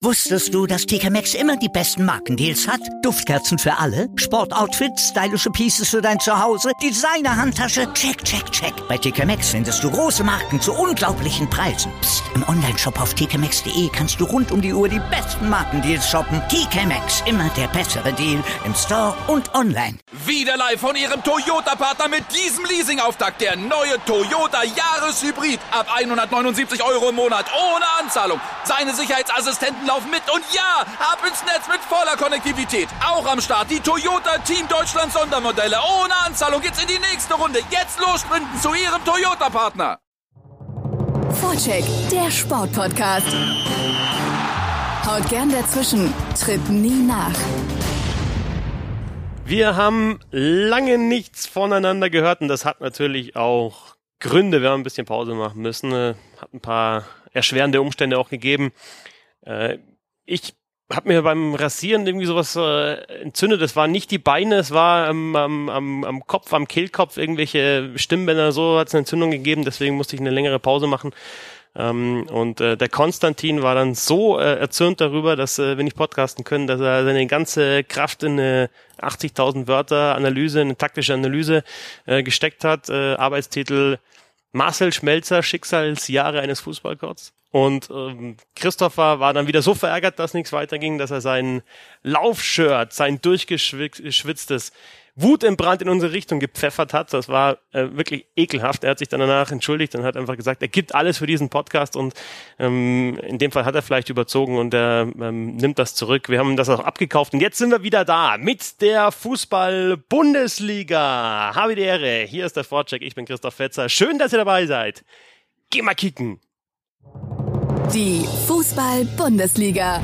Wusstest du, dass TK Maxx immer die besten Markendeals hat? Duftkerzen für alle, Sportoutfits, stylische Pieces für dein Zuhause, Designer-Handtasche, check, check, check. Bei TK Maxx findest du große Marken zu unglaublichen Preisen. Psst. Im Onlineshop auf tkmaxx.de kannst du rund um die Uhr die besten Markendeals shoppen. TK Maxx, immer der bessere Deal im Store und online. Wieder live von Ihrem Toyota-Partner mit diesem Leasing-Auftakt. Der neue Toyota Jahreshybrid. Ab 179 € im Monat. Ohne Anzahlung. Seine Sicherheitsassistenten laufen mit. Und ja, ab ins Netz mit voller Konnektivität. Auch am Start die Toyota Team Deutschland Sondermodelle. Ohne Anzahlung geht's in die nächste Runde. Jetzt los sprinten zu Ihrem Toyota-Partner. Vorcheck, der Sportpodcast. Haut gern dazwischen. Tritt nie nach. Wir haben lange nichts voneinander gehört und das hat natürlich auch Gründe. Wir haben ein bisschen Pause machen müssen. Hat ein paar erschwerende Umstände auch gegeben. Ich habe mir beim Rasieren irgendwie sowas entzündet. Das waren nicht die Beine, es war am Kopf, am Kehlkopf, irgendwelche Stimmbänder, so hat es eine Entzündung gegeben. Deswegen musste ich eine längere Pause machen. Der Konstantin war dann so erzürnt darüber, dass wir nicht podcasten können, dass er seine ganze Kraft in eine 80.000 Wörter Analyse, eine taktische Analyse gesteckt hat. Arbeitstitel Marcel Schmelzer, Schicksalsjahre eines Fußballgotts. Und Christopher war dann wieder so verärgert, dass nichts weiterging, dass er sein Laufshirt, sein durchgeschwitztes wutentbrannt in unsere Richtung gepfeffert hat. Das war wirklich ekelhaft. Er hat sich dann danach entschuldigt und hat einfach gesagt, er gibt alles für diesen Podcast und in dem Fall hat er vielleicht überzogen und er nimmt das zurück. Wir haben das auch abgekauft und jetzt sind wir wieder da mit der Fußball-Bundesliga. Habe die Ehre. Hier ist der Vorcheck. Ich bin Christoph Fetzer. Schön, dass ihr dabei seid. Geh mal kicken. Die Fußball-Bundesliga.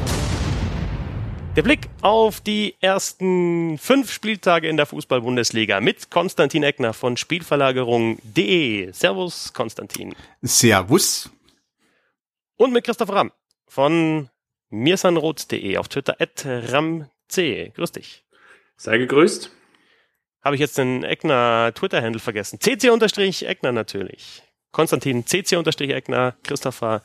Der Blick auf die ersten 5 Spieltage in der Fußball-Bundesliga mit Konstantin Eckner von Spielverlagerung.de. Servus, Konstantin. Servus. Und mit Christoph Ramm von mirsanroth.de auf Twitter @ramc. Grüß dich. Sei gegrüßt. Habe ich jetzt den Eckner Twitter-Handle vergessen? cc_Eckner natürlich. Konstantin cc_Eckner, Christopher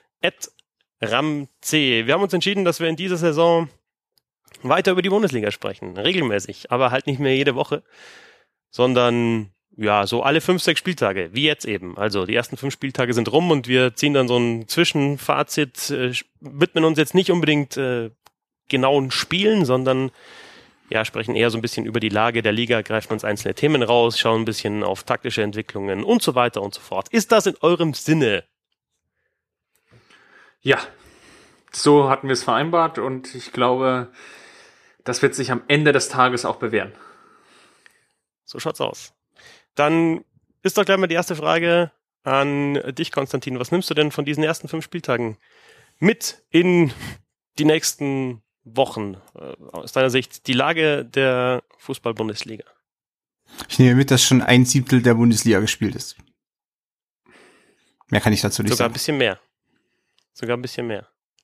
@ramc. Wir haben uns entschieden, dass wir in dieser Saison weiter über die Bundesliga sprechen, regelmäßig, aber halt nicht mehr jede Woche, sondern ja, so alle 5, 6 Spieltage, wie jetzt eben. Also die ersten 5 Spieltage sind rum und wir ziehen dann so ein Zwischenfazit, widmen uns jetzt nicht unbedingt genauen Spielen, sondern ja, sprechen eher so ein bisschen über die Lage der Liga, greifen uns einzelne Themen raus, schauen ein bisschen auf taktische Entwicklungen und so weiter und so fort. Ist das in eurem Sinne? Ja, so hatten wir es vereinbart und ich glaube, das wird sich am Ende des Tages auch bewähren. So schaut's aus. Dann ist doch gleich mal die erste Frage an dich, Konstantin. Was nimmst du denn von diesen ersten 5 Spieltagen mit in die nächsten Wochen? Aus deiner Sicht die Lage der Fußball-Bundesliga? Ich nehme mit, dass schon 1/7 der Bundesliga gespielt ist. Mehr kann ich dazu nicht sagen. Sogar ein bisschen mehr.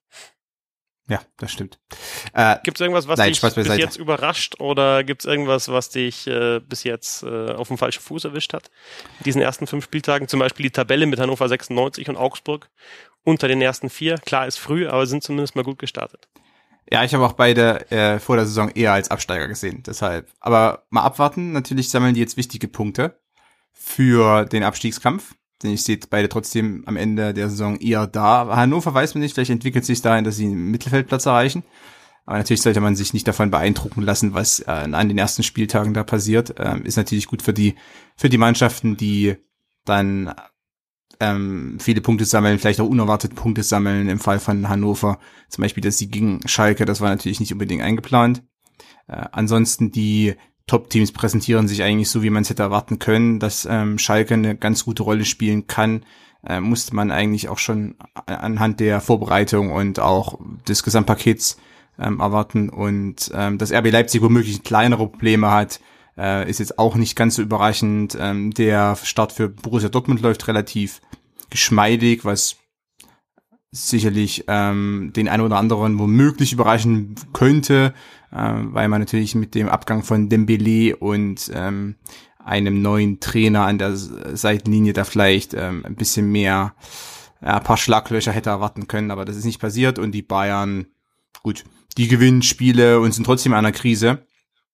Ja, das stimmt. Gibt es irgendwas, was dich bis jetzt überrascht oder gibt es irgendwas, was dich bis jetzt auf dem falschen Fuß erwischt hat? In diesen ersten 5 Spieltagen, zum Beispiel die Tabelle mit Hannover 96 und Augsburg unter den ersten 4. Klar, ist früh, aber sind zumindest mal gut gestartet. Ja, ich habe auch beide vor der Saison eher als Absteiger gesehen, deshalb. Aber mal abwarten, natürlich sammeln die jetzt wichtige Punkte für den Abstiegskampf. Denn ich sehe beide trotzdem am Ende der Saison eher da. Hannover weiß man nicht, vielleicht entwickelt es sich dahin, dass sie einen Mittelfeldplatz erreichen. Aber natürlich sollte man sich nicht davon beeindrucken lassen, was an den ersten Spieltagen da passiert. Ist natürlich gut für die Mannschaften, die dann viele Punkte sammeln, vielleicht auch unerwartet Punkte sammeln. Im Fall von Hannover zum Beispiel der Sieg gegen Schalke, das war natürlich nicht unbedingt eingeplant. Ansonsten die Top-Teams präsentieren sich eigentlich so, wie man es hätte erwarten können, dass Schalke eine ganz gute Rolle spielen kann, musste man eigentlich auch schon anhand der Vorbereitung und auch des Gesamtpakets erwarten. Und dass RB Leipzig womöglich kleinere Probleme hat, ist jetzt auch nicht ganz so überraschend. Der Start für Borussia Dortmund läuft relativ geschmeidig, was sicherlich den einen oder anderen womöglich überraschen könnte, weil man natürlich mit dem Abgang von Dembélé und einem neuen Trainer an der Seitenlinie da vielleicht ein bisschen mehr, ein paar Schlaglöcher hätte erwarten können, aber das ist nicht passiert und die Bayern gut, die gewinnen Spiele und sind trotzdem in einer Krise.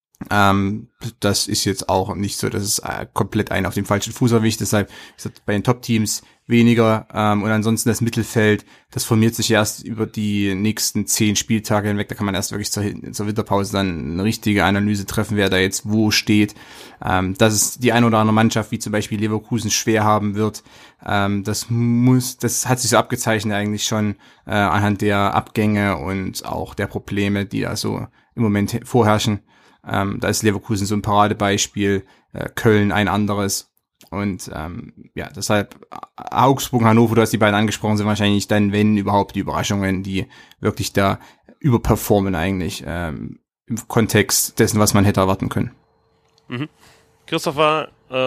Das ist jetzt auch nicht so, dass es komplett einen auf dem falschen Fuß erwischt. Deshalb ist bei den Top-Teams weniger. Und ansonsten das Mittelfeld, das formiert sich erst über die nächsten 10 Spieltage hinweg. Da kann man erst wirklich zur Winterpause dann eine richtige Analyse treffen, wer da jetzt wo steht. Dass es die eine oder andere Mannschaft, wie zum Beispiel Leverkusen, schwer haben wird. Das hat sich so abgezeichnet eigentlich schon anhand der Abgänge und auch der Probleme, die da so im Moment vorherrschen. Da ist Leverkusen so ein Paradebeispiel, Köln ein anderes. Und deshalb Augsburg, Hannover, du hast die beiden angesprochen, sind wahrscheinlich dann, wenn überhaupt, die Überraschungen, die wirklich da überperformen eigentlich im Kontext dessen, was man hätte erwarten können. Mhm. Christopher,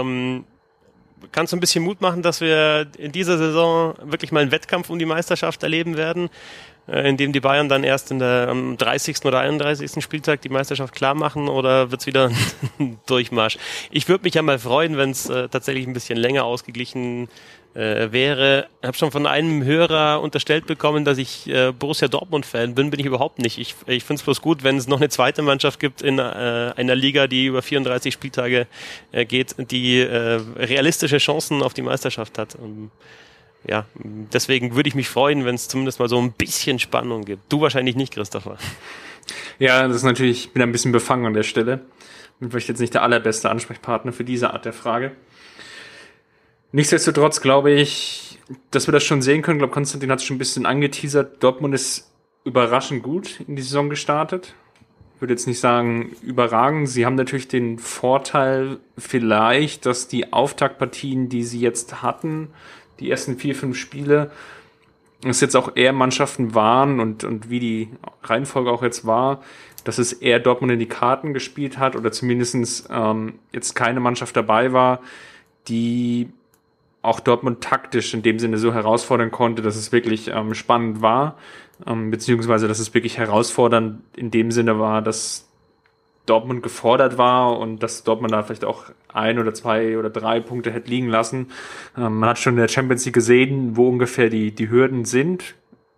kannst du ein bisschen Mut machen, dass wir in dieser Saison wirklich mal einen Wettkampf um die Meisterschaft erleben werden, in dem die Bayern dann erst am 30. oder 31. Spieltag die Meisterschaft klar machen, oder wird's wieder ein Durchmarsch? Ich würde mich ja mal freuen, wenn es tatsächlich ein bisschen länger ausgeglichen wäre. Ich habe schon von einem Hörer unterstellt bekommen, dass ich Borussia Dortmund-Fan bin. Bin ich überhaupt nicht. Ich finde es bloß gut, wenn es noch eine zweite Mannschaft gibt in einer Liga, die über 34 Spieltage geht, die realistische Chancen auf die Meisterschaft hat. Ja, deswegen würde ich mich freuen, wenn es zumindest mal so ein bisschen Spannung gibt. Du wahrscheinlich nicht, Christopher. Ja, das ist natürlich, ich bin ein bisschen befangen an der Stelle. Bin vielleicht jetzt nicht der allerbeste Ansprechpartner für diese Art der Frage. Nichtsdestotrotz glaube ich, dass wir das schon sehen können. Ich glaube, Konstantin hat es schon ein bisschen angeteasert. Dortmund ist überraschend gut in die Saison gestartet. Ich würde jetzt nicht sagen überragend. Sie haben natürlich den Vorteil vielleicht, dass die Auftaktpartien, die sie jetzt hatten, die ersten 4-5 Spiele, es jetzt auch eher Mannschaften waren und wie die Reihenfolge auch jetzt war, dass es eher Dortmund in die Karten gespielt hat oder zumindest jetzt keine Mannschaft dabei war, die auch Dortmund taktisch in dem Sinne so herausfordern konnte, dass es wirklich spannend war, beziehungsweise dass es wirklich herausfordernd in dem Sinne war, dass Dortmund gefordert war und dass Dortmund da vielleicht auch 1 oder 2 oder 3 Punkte hätte liegen lassen. Man hat schon in der Champions League gesehen, wo ungefähr die Hürden sind.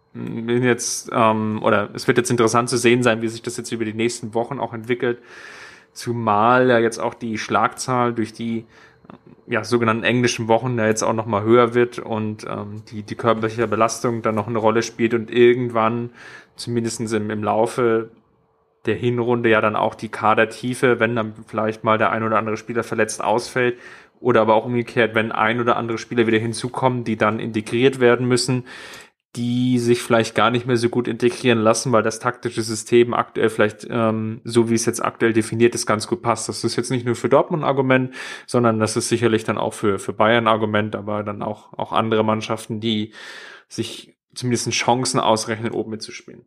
Es wird jetzt interessant zu sehen sein, wie sich das jetzt über die nächsten Wochen auch entwickelt. Zumal ja jetzt auch die Schlagzahl durch die sogenannten englischen Wochen ja jetzt auch nochmal höher wird und die körperliche Belastung dann noch eine Rolle spielt und irgendwann, zumindest im Laufe der Hinrunde, ja dann auch die Kadertiefe, wenn dann vielleicht mal der ein oder andere Spieler verletzt ausfällt oder aber auch umgekehrt, wenn ein oder andere Spieler wieder hinzukommen, die dann integriert werden müssen, die sich vielleicht gar nicht mehr so gut integrieren lassen, weil das taktische System aktuell vielleicht, so wie es jetzt aktuell definiert ist, ganz gut passt. Das ist jetzt nicht nur für Dortmund ein Argument, sondern das ist sicherlich dann auch für Bayern ein Argument, aber dann auch andere Mannschaften, die sich zumindest Chancen ausrechnen, oben mitzuspielen.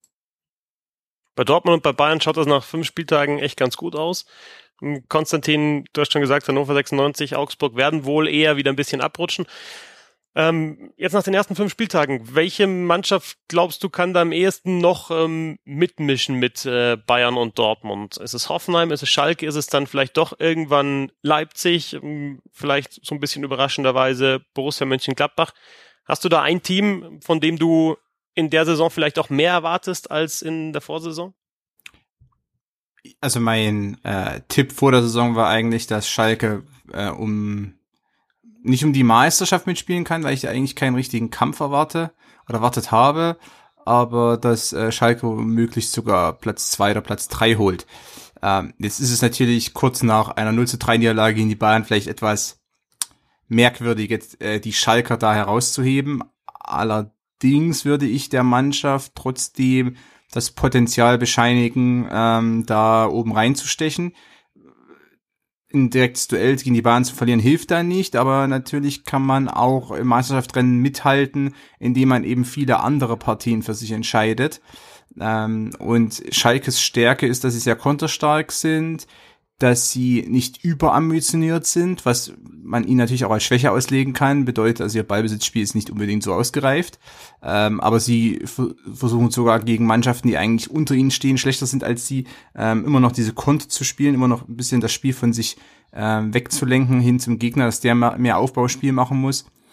Bei Dortmund und bei Bayern schaut das nach 5 Spieltagen echt ganz gut aus. Konstantin, du hast schon gesagt, Hannover 96, Augsburg werden wohl eher wieder ein bisschen abrutschen. Jetzt nach den ersten 5 Spieltagen, welche Mannschaft, glaubst du, kann da am ehesten noch mitmischen mit Bayern und Dortmund? Ist es Hoffenheim, ist es Schalke, ist es dann vielleicht doch irgendwann Leipzig, vielleicht so ein bisschen überraschenderweise Borussia Mönchengladbach? Hast du da ein Team, von dem du in der Saison vielleicht auch mehr erwartest als in der Vorsaison? Also mein Tipp vor der Saison war eigentlich, dass Schalke nicht um die Meisterschaft mitspielen kann, weil ich da eigentlich keinen richtigen Kampf erwartet habe, aber dass Schalke möglichst sogar Platz 2 oder Platz 3 holt. Jetzt ist es natürlich kurz nach einer 0-3 gegen die Bayern vielleicht etwas merkwürdig, jetzt die Schalker da herauszuheben. Allerdings würde ich der Mannschaft trotzdem das Potenzial bescheinigen, da oben reinzustechen. Ein direktes Duell gegen die Bayern zu verlieren hilft da nicht, aber natürlich kann man auch im Meisterschaftsrennen mithalten, indem man eben viele andere Partien für sich entscheidet. Und Schalkes Stärke ist, dass sie sehr konterstark sind, dass sie nicht überambitioniert sind, was man ihnen natürlich auch als Schwäche auslegen kann, bedeutet, also ihr Ballbesitzspiel ist nicht unbedingt so ausgereift, aber sie versuchen sogar gegen Mannschaften, die eigentlich unter ihnen stehen, schlechter sind als sie, immer noch diese Konter zu spielen, immer noch ein bisschen das Spiel von sich wegzulenken hin zum Gegner, dass der mehr Aufbauspiel machen muss.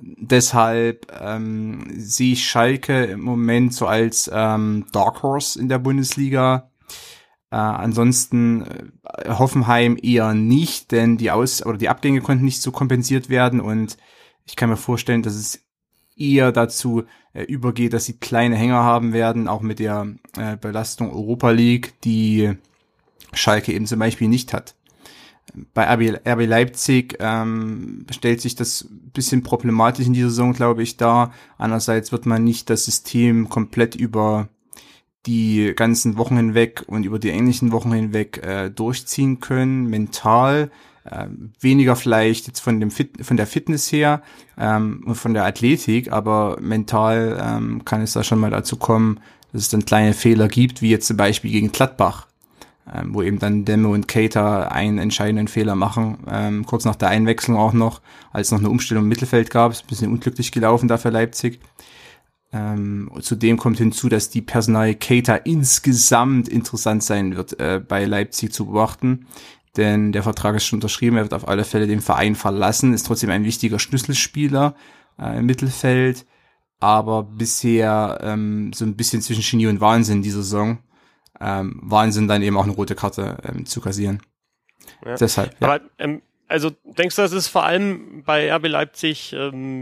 Deshalb sehe ich Schalke im Moment so als Dark Horse in der Bundesliga. Ansonsten Hoffenheim eher nicht, denn die Abgänge konnten nicht so kompensiert werden und ich kann mir vorstellen, dass es eher dazu übergeht, dass sie kleine Hänger haben werden, auch mit der Belastung Europa League, die Schalke eben zum Beispiel nicht hat. Bei RB Leipzig stellt sich das ein bisschen problematisch in dieser Saison, glaube ich, dar. Andererseits wird man nicht das System komplett über die ganzen Wochen hinweg und über die englischen Wochen hinweg durchziehen können, mental. Weniger vielleicht jetzt von der Fitness her und von der Athletik, aber mental kann es da schon mal dazu kommen, dass es dann kleine Fehler gibt, wie jetzt zum Beispiel gegen Gladbach, wo eben dann Demme und Keita einen entscheidenden Fehler machen, kurz nach der Einwechslung auch noch, als noch eine Umstellung im Mittelfeld gab. Ist ein bisschen unglücklich gelaufen da für Leipzig. Zudem kommt hinzu, dass die Personalie Keita insgesamt interessant sein wird, bei Leipzig zu beobachten. Denn der Vertrag ist schon unterschrieben, er wird auf alle Fälle den Verein verlassen, ist trotzdem ein wichtiger Schlüsselspieler im Mittelfeld, aber bisher so ein bisschen zwischen Genie und Wahnsinn diese Saison. Wahnsinn dann eben auch eine rote Karte zu kassieren. Ja. Deshalb. Ja. Aber also denkst du, das ist vor allem bei RB Leipzig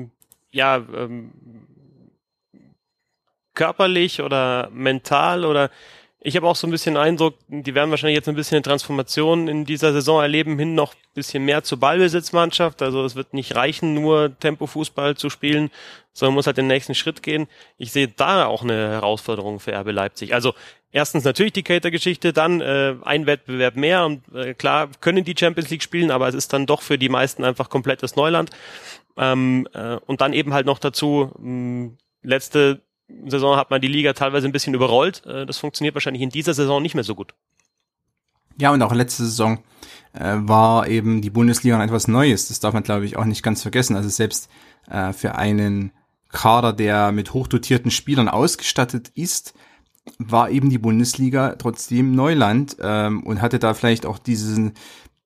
körperlich oder mental oder ich habe auch so ein bisschen den Eindruck, die werden wahrscheinlich jetzt ein bisschen eine Transformation in dieser Saison erleben, hin noch ein bisschen mehr zur Ballbesitzmannschaft. Also es wird nicht reichen, nur Tempo-Fußball zu spielen, sondern muss halt den nächsten Schritt gehen. Ich sehe da auch eine Herausforderung für RB Leipzig. Also erstens natürlich die Keita-Geschichte, dann ein Wettbewerb mehr und klar können die Champions League spielen, aber es ist dann doch für die meisten einfach komplettes Neuland. Und dann eben halt noch dazu letzte Saison hat man die Liga teilweise ein bisschen überrollt. Das funktioniert wahrscheinlich in dieser Saison nicht mehr so gut. Ja, und auch letzte Saison war eben die Bundesliga noch etwas Neues. Das darf man, glaube ich, auch nicht ganz vergessen. Also selbst für einen Kader, der mit hochdotierten Spielern ausgestattet ist, war eben die Bundesliga trotzdem Neuland und hatte da vielleicht auch diesen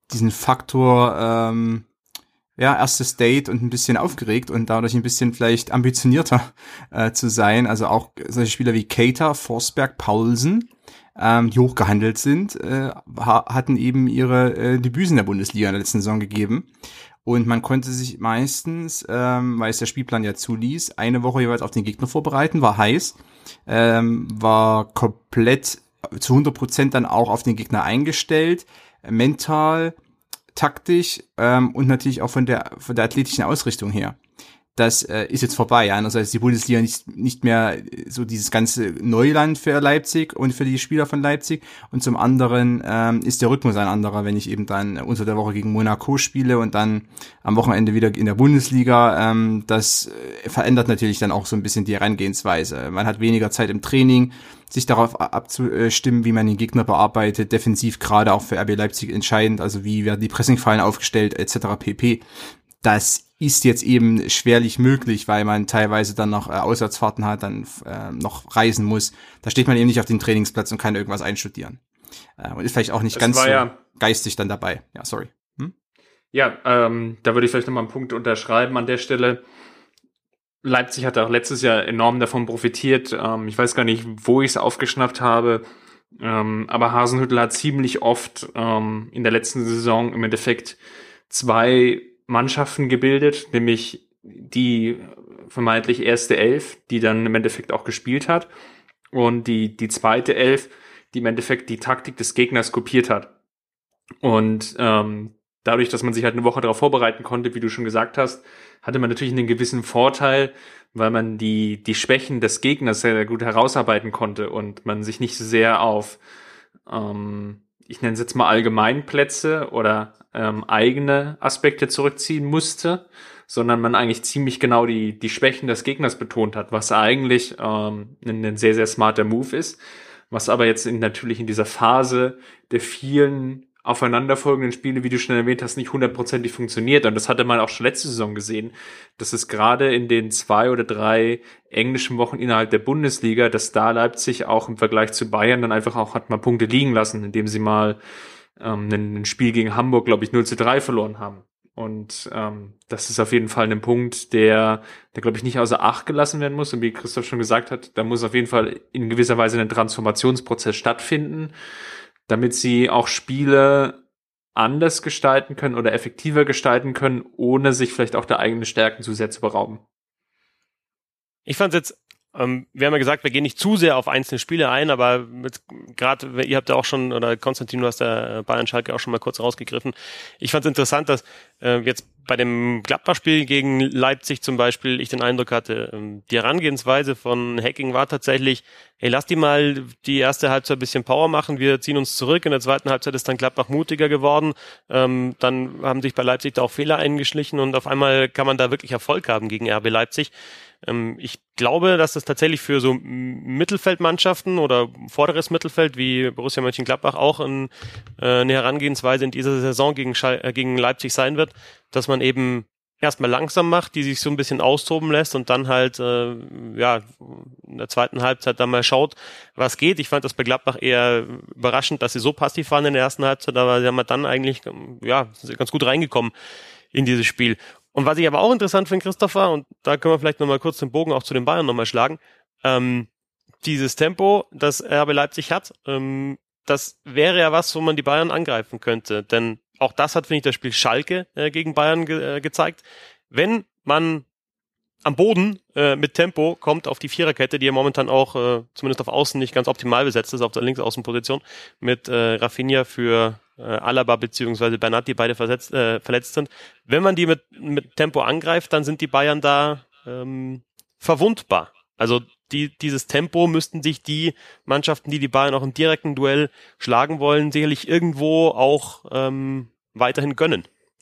Faktor erstes Date und ein bisschen aufgeregt und dadurch ein bisschen vielleicht ambitionierter zu sein. Also auch solche Spieler wie Keita, Forsberg, Paulsen, die hochgehandelt sind, hatten eben ihre Debüts in der Bundesliga in der letzten Saison gegeben. Und man konnte sich meistens, weil es der Spielplan ja zuließ, eine Woche jeweils auf den Gegner vorbereiten, war heiß, war komplett zu 100% dann auch auf den Gegner eingestellt, mental, taktisch und natürlich auch von der athletischen Ausrichtung her. Das ist jetzt vorbei. Ja. Einerseits ist die Bundesliga nicht mehr so dieses ganze Neuland für Leipzig und für die Spieler von Leipzig. Und zum anderen ist der Rhythmus ein anderer, wenn ich eben dann unter der Woche gegen Monaco spiele und dann am Wochenende wieder in der Bundesliga. Das verändert natürlich dann auch so ein bisschen die Herangehensweise. Man hat weniger Zeit im Training, sich darauf abzustimmen, wie man den Gegner bearbeitet. Defensiv gerade auch für RB Leipzig entscheidend. Also wie werden die Pressingfallen aufgestellt etc. pp. Das ist jetzt eben schwerlich möglich, weil man teilweise dann noch Auswärtsfahrten hat, dann noch reisen muss. Da steht man eben nicht auf dem Trainingsplatz und kann irgendwas einstudieren. Und ist vielleicht auch nicht ganz so geistig dann dabei. Ja, sorry. Ja, da würde ich vielleicht nochmal einen Punkt unterschreiben an der Stelle. Leipzig hat auch letztes Jahr enorm davon profitiert. Ich weiß gar nicht, wo ich es aufgeschnappt habe, aber Hasenhüttl hat ziemlich oft in der letzten Saison im Endeffekt zwei Mannschaften gebildet, nämlich die vermeintlich erste Elf, die dann im Endeffekt auch gespielt hat, und die zweite Elf, die im Endeffekt die Taktik des Gegners kopiert hat. Und dadurch, dass man sich halt eine Woche darauf vorbereiten konnte, wie du schon gesagt hast, hatte man natürlich einen gewissen Vorteil, weil man die Schwächen des Gegners sehr, sehr gut herausarbeiten konnte und man sich nicht so sehr auf, ich nenne es jetzt mal Allgemeinplätze oder eigene Aspekte zurückziehen musste, sondern man eigentlich ziemlich genau die Schwächen des Gegners betont hat, was eigentlich ein sehr, sehr smarter Move ist, was aber jetzt natürlich in dieser Phase der vielen aufeinanderfolgenden Spiele, wie du schon erwähnt hast, nicht 100%ig funktioniert. Und das hatte man auch schon letzte Saison gesehen, dass es gerade in den 2 oder 3 englischen Wochen innerhalb der Bundesliga, dass da Leipzig auch im Vergleich zu Bayern dann einfach auch hat mal Punkte liegen lassen, indem sie mal ein Spiel gegen Hamburg, glaube ich, 0-3 verloren haben. Und das ist auf jeden Fall ein Punkt, der glaube ich, nicht außer Acht gelassen werden muss. Und wie Christoph schon gesagt hat, da muss auf jeden Fall in gewisser Weise ein Transformationsprozess stattfinden, damit sie auch Spiele anders gestalten können oder effektiver gestalten können, ohne sich vielleicht auch der eigenen Stärken zu sehr zu berauben. Ich fand es jetzt, wir haben ja gesagt, wir gehen nicht zu sehr auf einzelne Spiele ein, aber gerade, ihr habt ja auch schon, oder Konstantin, du hast ja Bayern-Schalke auch schon mal kurz rausgegriffen. Ich fand es interessant, dass jetzt bei dem Gladbach-Spiel gegen Leipzig zum Beispiel ich den Eindruck hatte, die Herangehensweise von Hacking war tatsächlich, hey, lass die mal die erste Halbzeit ein bisschen Power machen, wir ziehen uns zurück, in der zweiten Halbzeit ist dann Gladbach mutiger geworden, dann haben sich bei Leipzig da auch Fehler eingeschlichen und auf einmal kann man da wirklich Erfolg haben gegen RB Leipzig. Ich glaube, dass das tatsächlich für so Mittelfeldmannschaften oder vorderes Mittelfeld wie Borussia Mönchengladbach auch eine Herangehensweise in dieser Saison gegen Leipzig sein wird, dass man eben erstmal langsam macht, die sich so ein bisschen austoben lässt und dann halt in der zweiten Halbzeit dann mal schaut, was geht. Ich fand das bei Gladbach eher überraschend, dass sie so passiv waren in der ersten Halbzeit, aber sie haben dann eigentlich ganz gut reingekommen in dieses Spiel. Und was ich aber auch interessant finde, Christopher, und da können wir vielleicht nochmal kurz den Bogen auch zu den Bayern nochmal schlagen, dieses Tempo, das RB Leipzig hat, das wäre ja was, wo man die Bayern angreifen könnte. Denn auch das hat, finde ich, das Spiel Schalke gegen Bayern gezeigt. Wenn man am Boden mit Tempo kommt auf die Viererkette, die ja momentan auch zumindest auf Außen nicht ganz optimal besetzt ist, auf der Linksaußenposition, mit Rafinha für Alaba bzw. Bernat, die beide verletzt sind. Wenn man die mit Tempo angreift, dann sind die Bayern da verwundbar. Also dieses Tempo müssten sich die Mannschaften, die Bayern auch im direkten Duell schlagen wollen, sicherlich irgendwo auch weiterhin gönnen.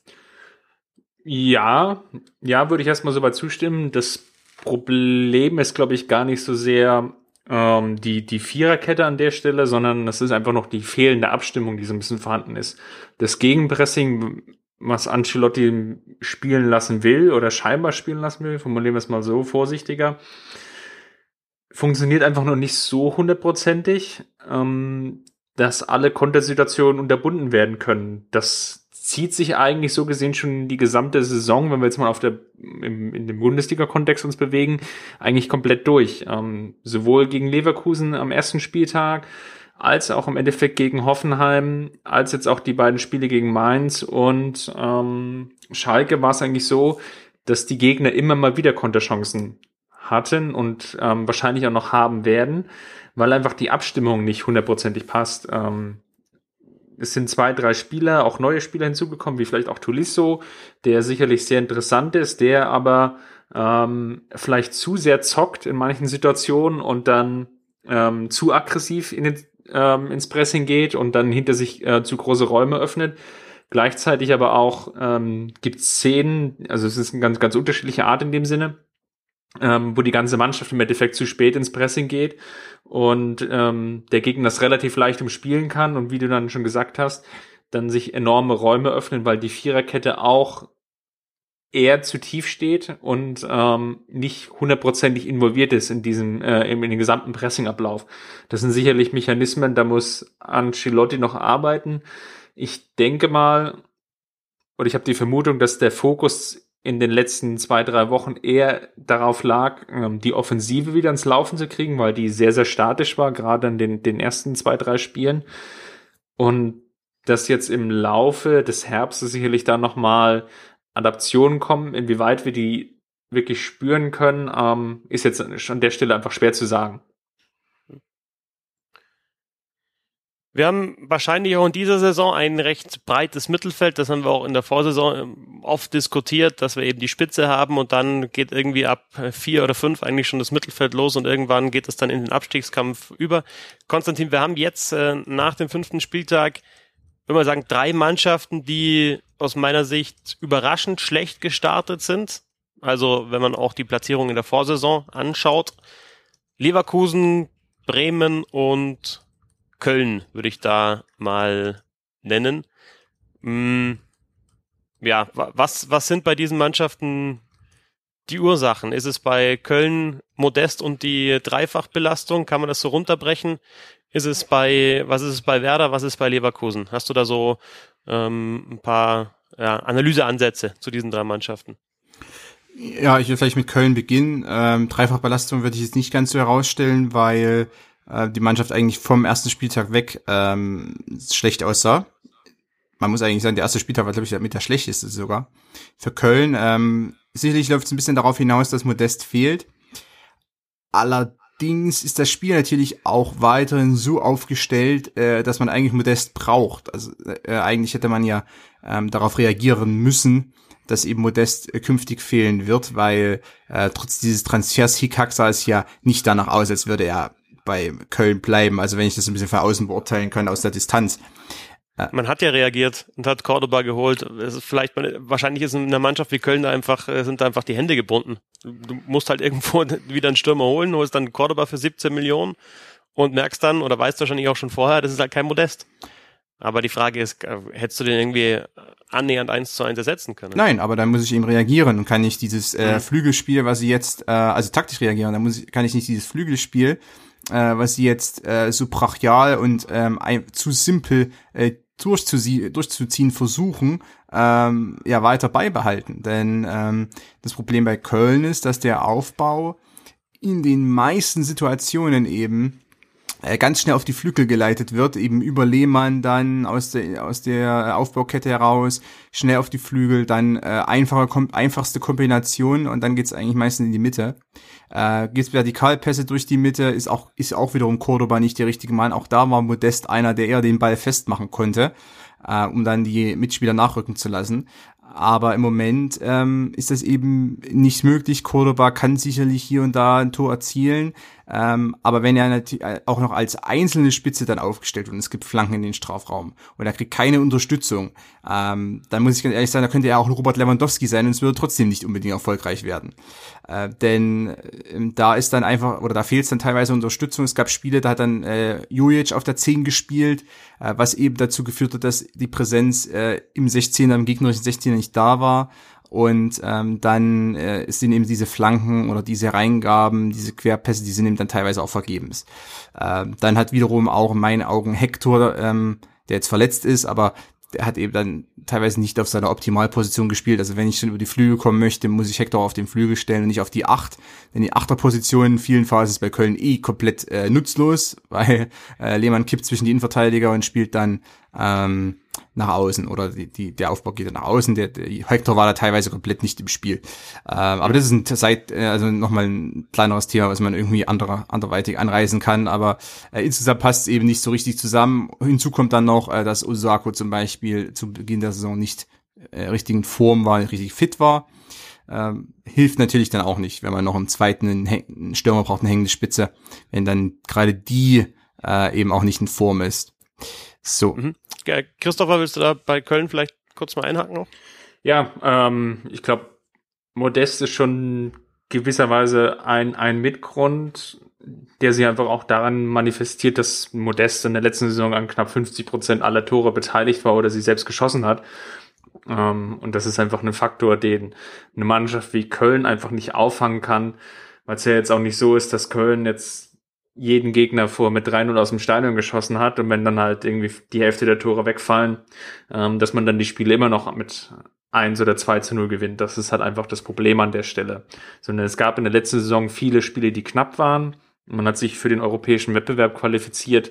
Ja, würde ich erstmal soweit zustimmen. Das Problem ist, glaube ich, gar nicht so sehr die Viererkette an der Stelle, sondern das ist einfach noch die fehlende Abstimmung, die so ein bisschen vorhanden ist. Das Gegenpressing, was Ancelotti spielen lassen will oder scheinbar spielen lassen will, formulieren wir es mal so vorsichtiger, funktioniert einfach noch nicht so hundertprozentig, dass alle Kontersituationen unterbunden werden können. Das zieht sich eigentlich so gesehen schon die gesamte Saison, wenn wir jetzt mal in dem Bundesliga-Kontext uns bewegen, eigentlich komplett durch. Sowohl gegen Leverkusen am ersten Spieltag, als auch im Endeffekt gegen Hoffenheim, als jetzt auch die beiden Spiele gegen Mainz und Schalke war es eigentlich so, dass die Gegner immer mal wieder Konterchancen hatten und wahrscheinlich auch noch haben werden, weil einfach die Abstimmung nicht hundertprozentig passt. Es sind 2, 3 Spieler, auch neue Spieler hinzugekommen, wie vielleicht auch Tolisso, der sicherlich sehr interessant ist, der aber vielleicht zu sehr zockt in manchen Situationen und dann zu aggressiv ins Pressing geht und dann hinter sich zu große Räume öffnet. Gleichzeitig aber auch gibt es Szenen, also es ist eine ganz, ganz unterschiedliche Art in dem Sinne, wo die ganze Mannschaft im Endeffekt zu spät ins Pressing geht und der Gegner das relativ leicht umspielen kann und wie du dann schon gesagt hast, dann sich enorme Räume öffnen, weil die Viererkette auch eher zu tief steht und nicht hundertprozentig involviert ist in den gesamten Pressingablauf. Das sind sicherlich Mechanismen, da muss Ancelotti noch arbeiten. Ich denke mal, oder ich habe die Vermutung, dass der Fokus in den letzten 2, 3 Wochen eher darauf lag, die Offensive wieder ins Laufen zu kriegen, weil die sehr, sehr statisch war, gerade in den ersten 2, 3 Spielen. Und dass jetzt im Laufe des Herbstes sicherlich da nochmal Adaptionen kommen, inwieweit wir die wirklich spüren können, ist jetzt an der Stelle einfach schwer zu sagen. Wir haben wahrscheinlich auch in dieser Saison ein recht breites Mittelfeld. Das haben wir auch in der Vorsaison oft diskutiert, dass wir eben die Spitze haben und dann geht irgendwie ab 4 oder 5 eigentlich schon das Mittelfeld los und irgendwann geht es dann in den Abstiegskampf über. Konstantin, wir haben jetzt nach dem 5. Spieltag, würde man sagen, 3 Mannschaften, die aus meiner Sicht überraschend schlecht gestartet sind. Also wenn man auch die Platzierung in der Vorsaison anschaut. Leverkusen, Bremen und Köln würde ich da mal nennen. Ja, was sind bei diesen Mannschaften die Ursachen? Ist es bei Köln Modest und die Dreifachbelastung? Kann man das so runterbrechen? Was ist es bei Werder? Was ist bei Leverkusen? Hast du da so ein paar Analyseansätze zu diesen 3 Mannschaften. Ja, ich will vielleicht mit Köln beginnen. Dreifachbelastung würde ich jetzt nicht ganz so herausstellen, weil die Mannschaft eigentlich vom ersten Spieltag weg schlecht aussah. Man muss eigentlich sagen, der erste Spieltag war, glaube ich, mit der schlechteste sogar. Für Köln, sicherlich läuft es ein bisschen darauf hinaus, dass Modest fehlt. Allerdings ist das Spiel natürlich auch weiterhin so aufgestellt, dass man eigentlich Modest braucht. Also eigentlich hätte man ja darauf reagieren müssen, dass eben Modest künftig fehlen wird, weil trotz dieses Transfers Hickhack sah es ja nicht danach aus, als würde er bei Köln bleiben. Also wenn ich das ein bisschen von außen beurteilen kann, aus der Distanz. Man hat ja reagiert und hat Cordoba geholt. Es ist wahrscheinlich ist in einer Mannschaft wie Köln sind einfach die Hände gebunden. Du musst halt irgendwo wieder einen Stürmer holen, holst dann Cordoba für 17 Millionen und merkst dann, oder weißt wahrscheinlich auch schon vorher, das ist halt kein Modest. Aber die Frage ist, hättest du den irgendwie annähernd 1:1 ersetzen können? Nein, aber dann muss ich eben reagieren und kann nicht dieses Flügelspiel, was sie jetzt, also taktisch reagieren, kann ich nicht dieses Flügelspiel, was sie jetzt so brachial und zu simpel durchzuziehen versuchen, weiter beibehalten. Denn das Problem bei Köln ist, dass der Aufbau in den meisten Situationen eben ganz schnell auf die Flügel geleitet wird, eben über Lehmann dann aus der Aufbaukette heraus, schnell auf die Flügel, dann einfachste Kombination und dann geht's eigentlich meistens in die Mitte. Geht's Vertikalpässe durch die Mitte, ist auch wiederum Cordoba nicht der richtige Mann. Auch da war Modest einer, der eher den Ball festmachen konnte, um dann die Mitspieler nachrücken zu lassen. Aber im Moment ist das eben nicht möglich. Cordoba kann sicherlich hier und da ein Tor erzielen, aber wenn er natürlich auch noch als einzelne Spitze dann aufgestellt wird und es gibt Flanken in den Strafraum und er kriegt keine Unterstützung, dann muss ich ganz ehrlich sagen, da könnte er auch ein Robert Lewandowski sein und es würde trotzdem nicht unbedingt erfolgreich werden. Denn da ist dann einfach, oder da fehlt es dann teilweise Unterstützung. Es gab Spiele, da hat dann Jojic auf der 10 gespielt, was eben dazu geführt hat, dass die Präsenz im 16er, im gegnerischen 16er nicht da war. Und dann sind eben diese Flanken oder diese Reingaben, diese Querpässe, die sind eben dann teilweise auch vergebens. Dann hat wiederum auch in meinen Augen Hector, der jetzt verletzt ist, aber der hat eben dann teilweise nicht auf seiner Optimalposition gespielt. Also wenn ich schon über die Flügel kommen möchte, muss ich Hector auf den Flügel stellen und nicht auf die 8. Denn die 8er-Position in vielen Phasen ist bei Köln komplett nutzlos, weil Lehmann kippt zwischen die Innenverteidiger und spielt dann nach außen oder der Aufbau geht dann nach außen. Der Hector war da teilweise komplett nicht im Spiel. Aber das ist also nochmal ein kleineres Thema, was man irgendwie anderweitig anreißen kann. Aber insgesamt passt es eben nicht so richtig zusammen. Hinzu kommt dann noch, dass Osako zum Beispiel zu Beginn der Saison nicht richtig in Form war, nicht richtig fit war. Hilft natürlich dann auch nicht, wenn man noch einen zweiten Stürmer braucht, eine hängende Spitze, wenn dann gerade die eben auch nicht in Form ist. So. Christopher, willst du da bei Köln vielleicht kurz mal einhaken noch? Ja, ich glaube, Modest ist schon gewisserweise ein Mitgrund, der sich einfach auch daran manifestiert, dass Modest in der letzten Saison an knapp 50% aller Tore beteiligt war oder sie selbst geschossen hat. Und das ist einfach ein Faktor, den eine Mannschaft wie Köln einfach nicht auffangen kann, weil es ja jetzt auch nicht so ist, dass Köln jetzt jeden Gegner mit 3-0 aus dem Stadion geschossen hat und wenn dann halt irgendwie die Hälfte der Tore wegfallen, dass man dann die Spiele immer noch mit 1 oder 2-0 gewinnt. Das ist halt einfach das Problem an der Stelle. Sondern es gab in der letzten Saison viele Spiele, die knapp waren. Man hat sich für den europäischen Wettbewerb qualifiziert.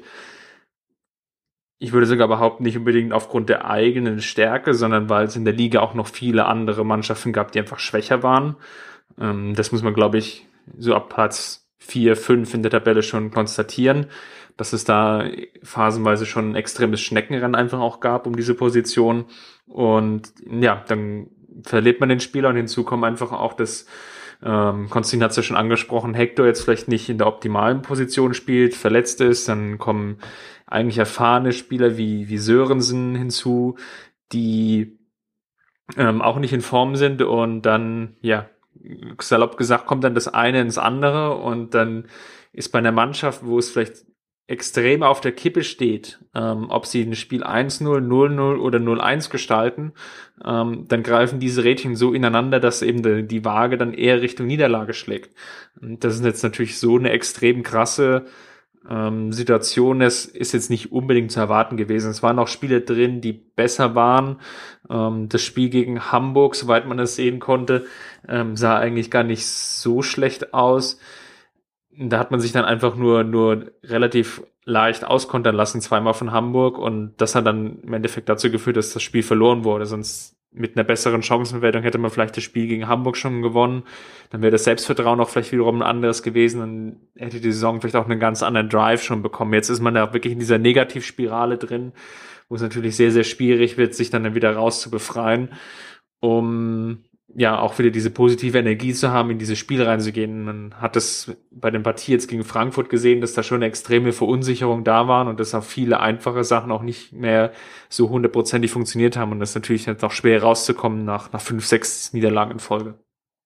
Ich würde sogar behaupten, nicht unbedingt aufgrund der eigenen Stärke, sondern weil es in der Liga auch noch viele andere Mannschaften gab, die einfach schwächer waren. Das muss man, glaube ich, so ab Platz 4, 5 in der Tabelle schon konstatieren, dass es da phasenweise schon ein extremes Schneckenrennen einfach auch gab um diese Position. Und ja, dann verliert man den Spieler und hinzu kommt einfach auch das, Konstantin hat es ja schon angesprochen, Hector jetzt vielleicht nicht in der optimalen Position spielt, verletzt ist, dann kommen eigentlich erfahrene Spieler wie Sörensen hinzu, die auch nicht in Form sind und dann, ja, salopp gesagt, kommt dann das eine ins andere und dann ist bei einer Mannschaft, wo es vielleicht extrem auf der Kippe steht, ob sie ein Spiel 1-0, 0-0 oder 0-1 gestalten, dann greifen diese Rädchen so ineinander, dass eben die Waage dann eher Richtung Niederlage schlägt. Und das ist jetzt natürlich so eine extrem krasse Situation, es ist jetzt nicht unbedingt zu erwarten gewesen. Es waren auch Spiele drin, die besser waren. Das Spiel gegen Hamburg, soweit man das sehen konnte, sah eigentlich gar nicht so schlecht aus. Da hat man sich dann einfach nur relativ leicht auskontern lassen, zweimal von Hamburg, und das hat dann im Endeffekt dazu geführt, dass das Spiel verloren wurde. Sonst mit einer besseren Chancenverwertung hätte man vielleicht das Spiel gegen Hamburg schon gewonnen. Dann wäre das Selbstvertrauen auch vielleicht wiederum ein anderes gewesen. Dann hätte die Saison vielleicht auch einen ganz anderen Drive schon bekommen. Jetzt ist man da wirklich in dieser Negativspirale drin, wo es natürlich sehr, sehr schwierig wird, sich dann wieder raus zu befreien, um ja auch wieder diese positive Energie zu haben, in dieses Spiel reinzugehen. Man hat das bei den Partie jetzt gegen Frankfurt gesehen, dass da schon eine extreme Verunsicherung da waren und dass auch viele einfache Sachen auch nicht mehr so 100% funktioniert haben, und das ist natürlich jetzt auch schwer rauszukommen nach 5-6 Niederlagen in Folge.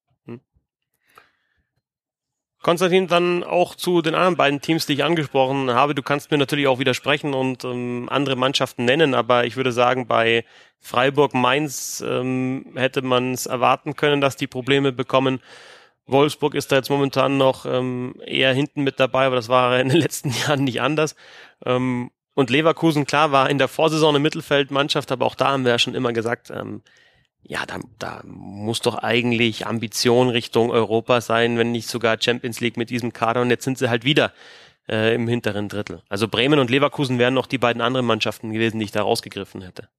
Konstantin, dann auch zu den anderen beiden Teams, die ich angesprochen habe. Du kannst mir natürlich auch widersprechen und andere Mannschaften nennen, aber ich würde sagen, bei Freiburg-Mainz hätte man es erwarten können, dass die Probleme bekommen. Wolfsburg ist da jetzt momentan noch eher hinten mit dabei, aber das war in den letzten Jahren nicht anders. Und Leverkusen, klar, war in der Vorsaison eine Mittelfeldmannschaft, aber auch da haben wir ja schon immer gesagt, ja, da muss doch eigentlich Ambition Richtung Europa sein, wenn nicht sogar Champions League mit diesem Kader, und jetzt sind sie halt wieder im hinteren Drittel. Also Bremen und Leverkusen wären noch die beiden anderen Mannschaften gewesen, die ich da rausgegriffen hätte.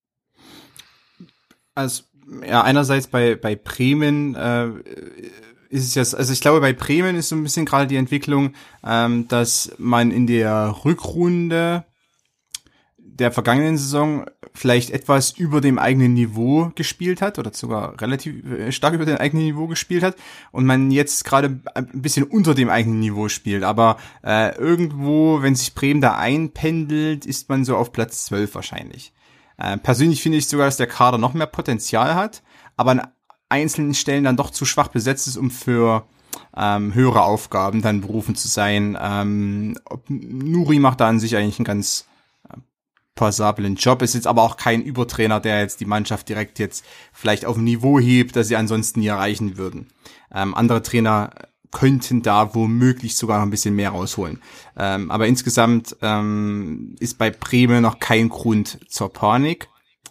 Also, ja, einerseits bei Bremen ist es jetzt, also ich glaube, bei Bremen ist so ein bisschen gerade die Entwicklung, dass man in der Rückrunde der vergangenen Saison vielleicht etwas über dem eigenen Niveau gespielt hat oder sogar relativ stark über dem eigenen Niveau gespielt hat und man jetzt gerade ein bisschen unter dem eigenen Niveau spielt. Aber irgendwo, wenn sich Bremen da einpendelt, ist man so auf Platz 12 wahrscheinlich. Persönlich finde ich sogar, dass der Kader noch mehr Potenzial hat, aber an einzelnen Stellen dann doch zu schwach besetzt ist, um für höhere Aufgaben dann berufen zu sein. Nuri macht da an sich eigentlich einen ganz passablen Job, ist jetzt aber auch kein Übertrainer, der jetzt die Mannschaft direkt jetzt vielleicht auf ein Niveau hebt, das sie ansonsten nie erreichen würden. Andere Trainer könnten da womöglich sogar noch ein bisschen mehr rausholen. Aber insgesamt ist bei Bremen noch kein Grund zur Panik.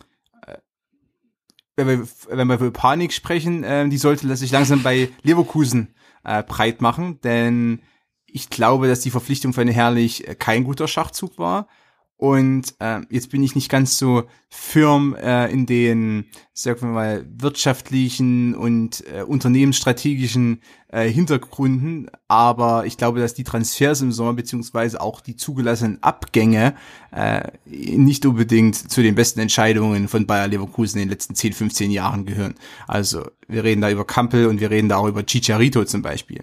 Wenn wir über Panik sprechen, die sollte sich langsam bei Leverkusen breit machen, denn ich glaube, dass die Verpflichtung von Herrlich kein guter Schachzug war. Und jetzt bin ich nicht ganz so firm in den, sagen wir mal, wirtschaftlichen und unternehmensstrategischen Hintergründen, aber ich glaube, dass die Transfers im Sommer beziehungsweise auch die zugelassenen Abgänge nicht unbedingt zu den besten Entscheidungen von Bayer Leverkusen in den letzten 10, 15 Jahren gehören. Also wir reden da über Kampel und wir reden da auch über Chicharito zum Beispiel.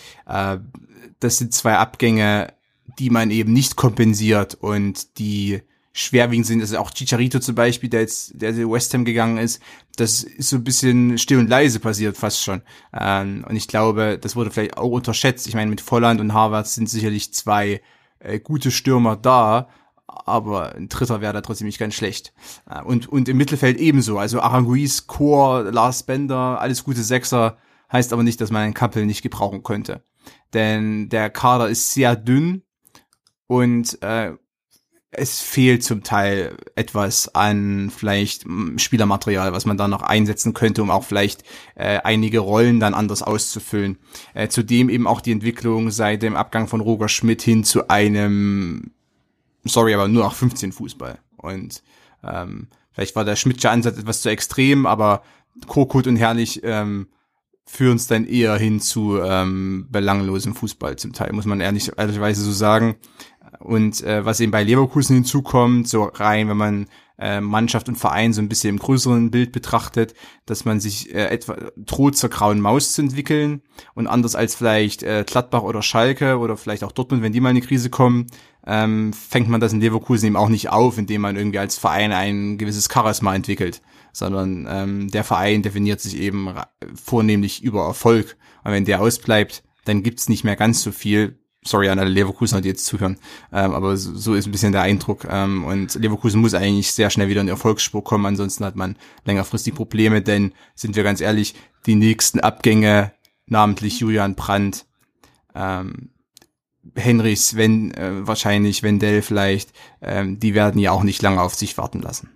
Das sind zwei Abgänge, die man eben nicht kompensiert und die schwerwiegend sind. Also auch Chicharito zum Beispiel, der West Ham gegangen ist, das ist so ein bisschen still und leise passiert fast schon. Und ich glaube, das wurde vielleicht auch unterschätzt. Ich meine, mit Volland und Havertz sind sicherlich zwei gute Stürmer da, aber ein dritter wäre da trotzdem nicht ganz schlecht. Und im Mittelfeld ebenso. Also Aranguiz, Chor, Lars Bender, alles gute Sechser, heißt aber nicht, dass man einen Kappel nicht gebrauchen könnte. Denn der Kader ist sehr dünn. Und es fehlt zum Teil etwas an vielleicht Spielermaterial, was man da noch einsetzen könnte, um auch vielleicht einige Rollen dann anders auszufüllen. Zudem eben auch die Entwicklung seit dem Abgang von Roger Schmidt hin zu einem, aber nur nach 15 Fußball. Und vielleicht war der Schmidtsche Ansatz etwas zu extrem, aber Korkut und Herrlich führen es dann eher hin zu belanglosem Fußball zum Teil, muss man ehrlicherweise so sagen. Und was eben bei Leverkusen hinzukommt, so rein, wenn man Mannschaft und Verein so ein bisschen im größeren Bild betrachtet, dass man sich etwa droht, zur grauen Maus zu entwickeln, und anders als vielleicht Gladbach oder Schalke oder vielleicht auch Dortmund, wenn die mal in die Krise kommen, fängt man das in Leverkusen eben auch nicht auf, indem man irgendwie als Verein ein gewisses Charisma entwickelt, sondern der Verein definiert sich eben vornehmlich über Erfolg, und wenn der ausbleibt, dann gibt's nicht mehr ganz so viel. Sorry an alle Leverkusener, die jetzt zuhören, aber so ist ein bisschen der Eindruck, und Leverkusen muss eigentlich sehr schnell wieder in die Erfolgsspur kommen, ansonsten hat man längerfristig Probleme, denn, sind wir ganz ehrlich, die nächsten Abgänge, namentlich Julian Brandt, Henrichs, wahrscheinlich Wendell vielleicht, die werden ja auch nicht lange auf sich warten lassen.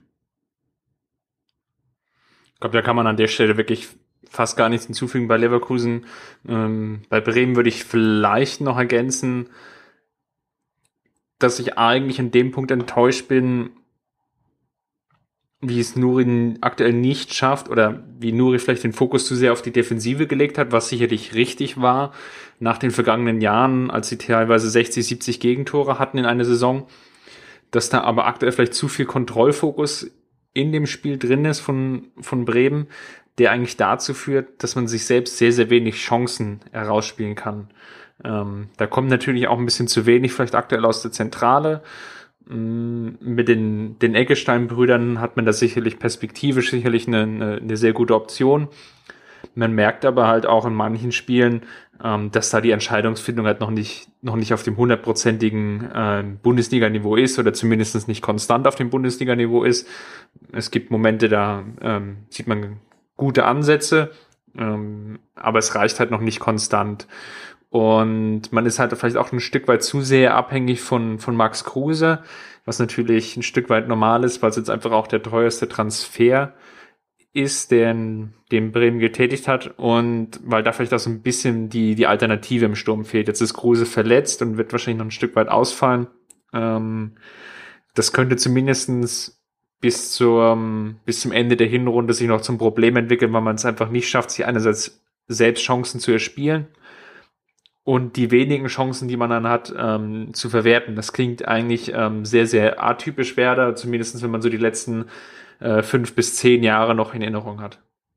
Ich glaube, da kann man an der Stelle wirklich fast gar nichts hinzufügen bei Leverkusen. Bei Bremen würde ich vielleicht noch ergänzen, dass ich eigentlich in dem Punkt enttäuscht bin, wie es Nuri aktuell nicht schafft oder wie Nuri vielleicht den Fokus zu sehr auf die Defensive gelegt hat, was sicherlich richtig war nach den vergangenen Jahren, als sie teilweise 60, 70 Gegentore hatten in einer Saison, dass da aber aktuell vielleicht zu viel Kontrollfokus in dem Spiel drin ist von Bremen, der eigentlich dazu führt, dass man sich selbst sehr, sehr wenig Chancen herausspielen kann. Da kommt natürlich auch ein bisschen zu wenig vielleicht aktuell aus der Zentrale. Mit den Eggestein-Brüdern hat man da perspektivisch eine sehr gute Option. Man merkt aber halt auch in manchen Spielen, dass da die Entscheidungsfindung halt noch nicht auf dem 100%igen Bundesliga-Niveau ist oder zumindest nicht konstant auf dem Bundesliga-Niveau ist. Es gibt Momente, da sieht man gute Ansätze, aber es reicht halt noch nicht konstant. Und man ist halt vielleicht auch ein Stück weit zu sehr abhängig von Max Kruse, was natürlich ein Stück weit normal ist, weil es jetzt einfach auch der teuerste Transfer ist, den Bremen getätigt hat und weil da vielleicht auch so ein bisschen die Alternative im Sturm fehlt. Jetzt ist Kruse verletzt und wird wahrscheinlich noch ein Stück weit ausfallen. Das könnte zumindestens bis zum Ende der Hinrunde sich noch zum Problem entwickeln, weil man es einfach nicht schafft, sich einerseits selbst Chancen zu erspielen und die wenigen Chancen, die man dann hat, zu verwerten. Das klingt eigentlich sehr, sehr atypisch Werder, zumindest wenn man so die letzten 5 bis 10 Jahre noch in Erinnerung hat.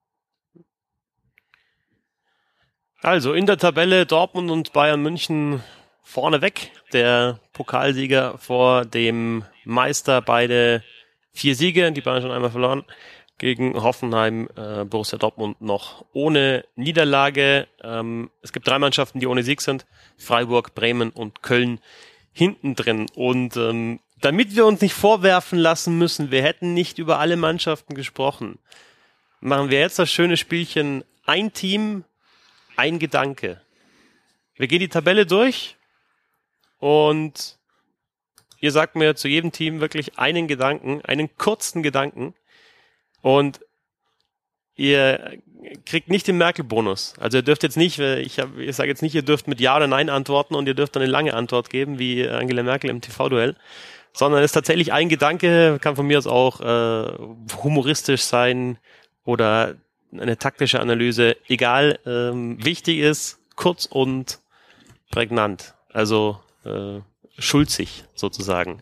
Also in der Tabelle Dortmund und Bayern München vorneweg. Der Pokalsieger vor dem Meister, beide 4 Siege, die Bayern schon einmal verloren. Gegen Hoffenheim, Borussia Dortmund noch ohne Niederlage. Es gibt 3 Mannschaften, die ohne Sieg sind. Freiburg, Bremen und Köln hinten drin. Und damit wir uns nicht vorwerfen lassen müssen, wir hätten nicht über alle Mannschaften gesprochen, machen wir jetzt das schöne Spielchen: ein Team, ein Gedanke. Wir gehen die Tabelle durch und ihr sagt mir zu jedem Team wirklich einen Gedanken, einen kurzen Gedanken. Und ihr kriegt nicht den Merkel-Bonus. Also ihr dürft jetzt nicht, ich sage jetzt nicht, ihr dürft mit Ja oder Nein antworten und ihr dürft dann eine lange Antwort geben, wie Angela Merkel im TV-Duell, sondern es ist tatsächlich ein Gedanke, kann von mir aus auch humoristisch sein oder eine taktische Analyse, egal, wichtig ist, kurz und prägnant, also schulzig sozusagen.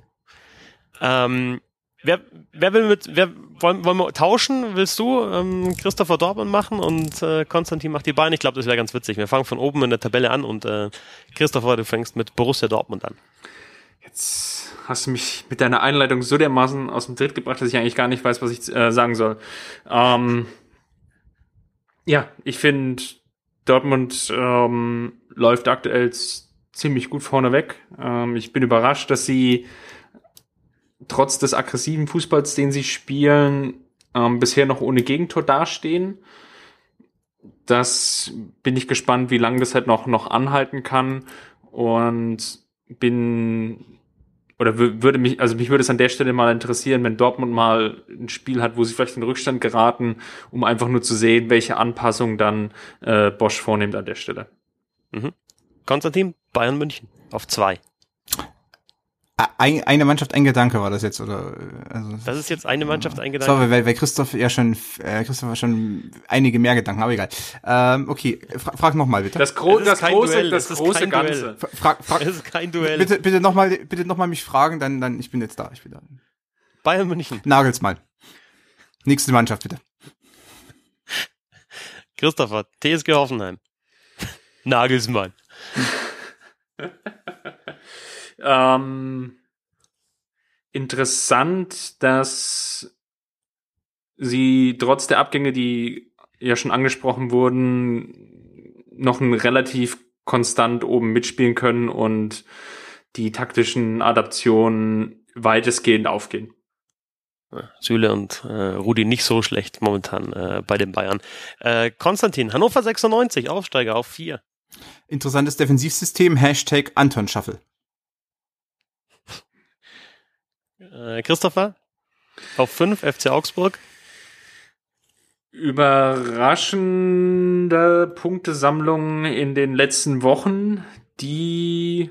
Wer wollen wir tauschen? Willst du Christopher Dortmund machen und Konstantin macht die Bayern? Ich glaube, das wäre ganz witzig. Wir fangen von oben in der Tabelle an und Christopher, du fängst mit Borussia Dortmund an. Jetzt hast du mich mit deiner Einleitung so dermaßen aus dem Tritt gebracht, dass ich eigentlich gar nicht weiß, was ich sagen soll. Ja, ich finde, Dortmund läuft aktuell ziemlich gut vorneweg. Ich bin überrascht, dass sie trotz des aggressiven Fußballs, den sie spielen, bisher noch ohne Gegentor dastehen. Das bin ich gespannt, wie lange das halt noch anhalten kann, und mich würde es an der Stelle mal interessieren, wenn Dortmund mal ein Spiel hat, wo sie vielleicht in Rückstand geraten, um einfach nur zu sehen, welche Anpassung dann Bosch vornimmt an der Stelle. Mhm. Konstantin, Bayern München auf 2. Eine Mannschaft, ein Gedanke war das jetzt, oder? Also, das ist jetzt eine Mannschaft, ein Gedanke. Sorry, weil Christoph schon einige mehr Gedanken, aber egal. Okay, frag nochmal bitte. Das große Ganze. Das ist kein Duell. Bitte nochmal mich fragen, dann ich bin jetzt da. Ich bin da. Bayern München. Nagelsmann. Nächste Mannschaft, bitte. Christopher, TSG Hoffenheim. Nagelsmann. Interessant, dass sie trotz der Abgänge, die ja schon angesprochen wurden, noch ein relativ konstant oben mitspielen können und die taktischen Adaptionen weitestgehend aufgehen. Süle und Rudi nicht so schlecht momentan bei den Bayern. Konstantin, Hannover 96, Aufsteiger auf 4. Interessantes Defensivsystem, Hashtag Anton Schaffel. Christopher? Auf 5, FC Augsburg. Überraschende Punktesammlung in den letzten Wochen, die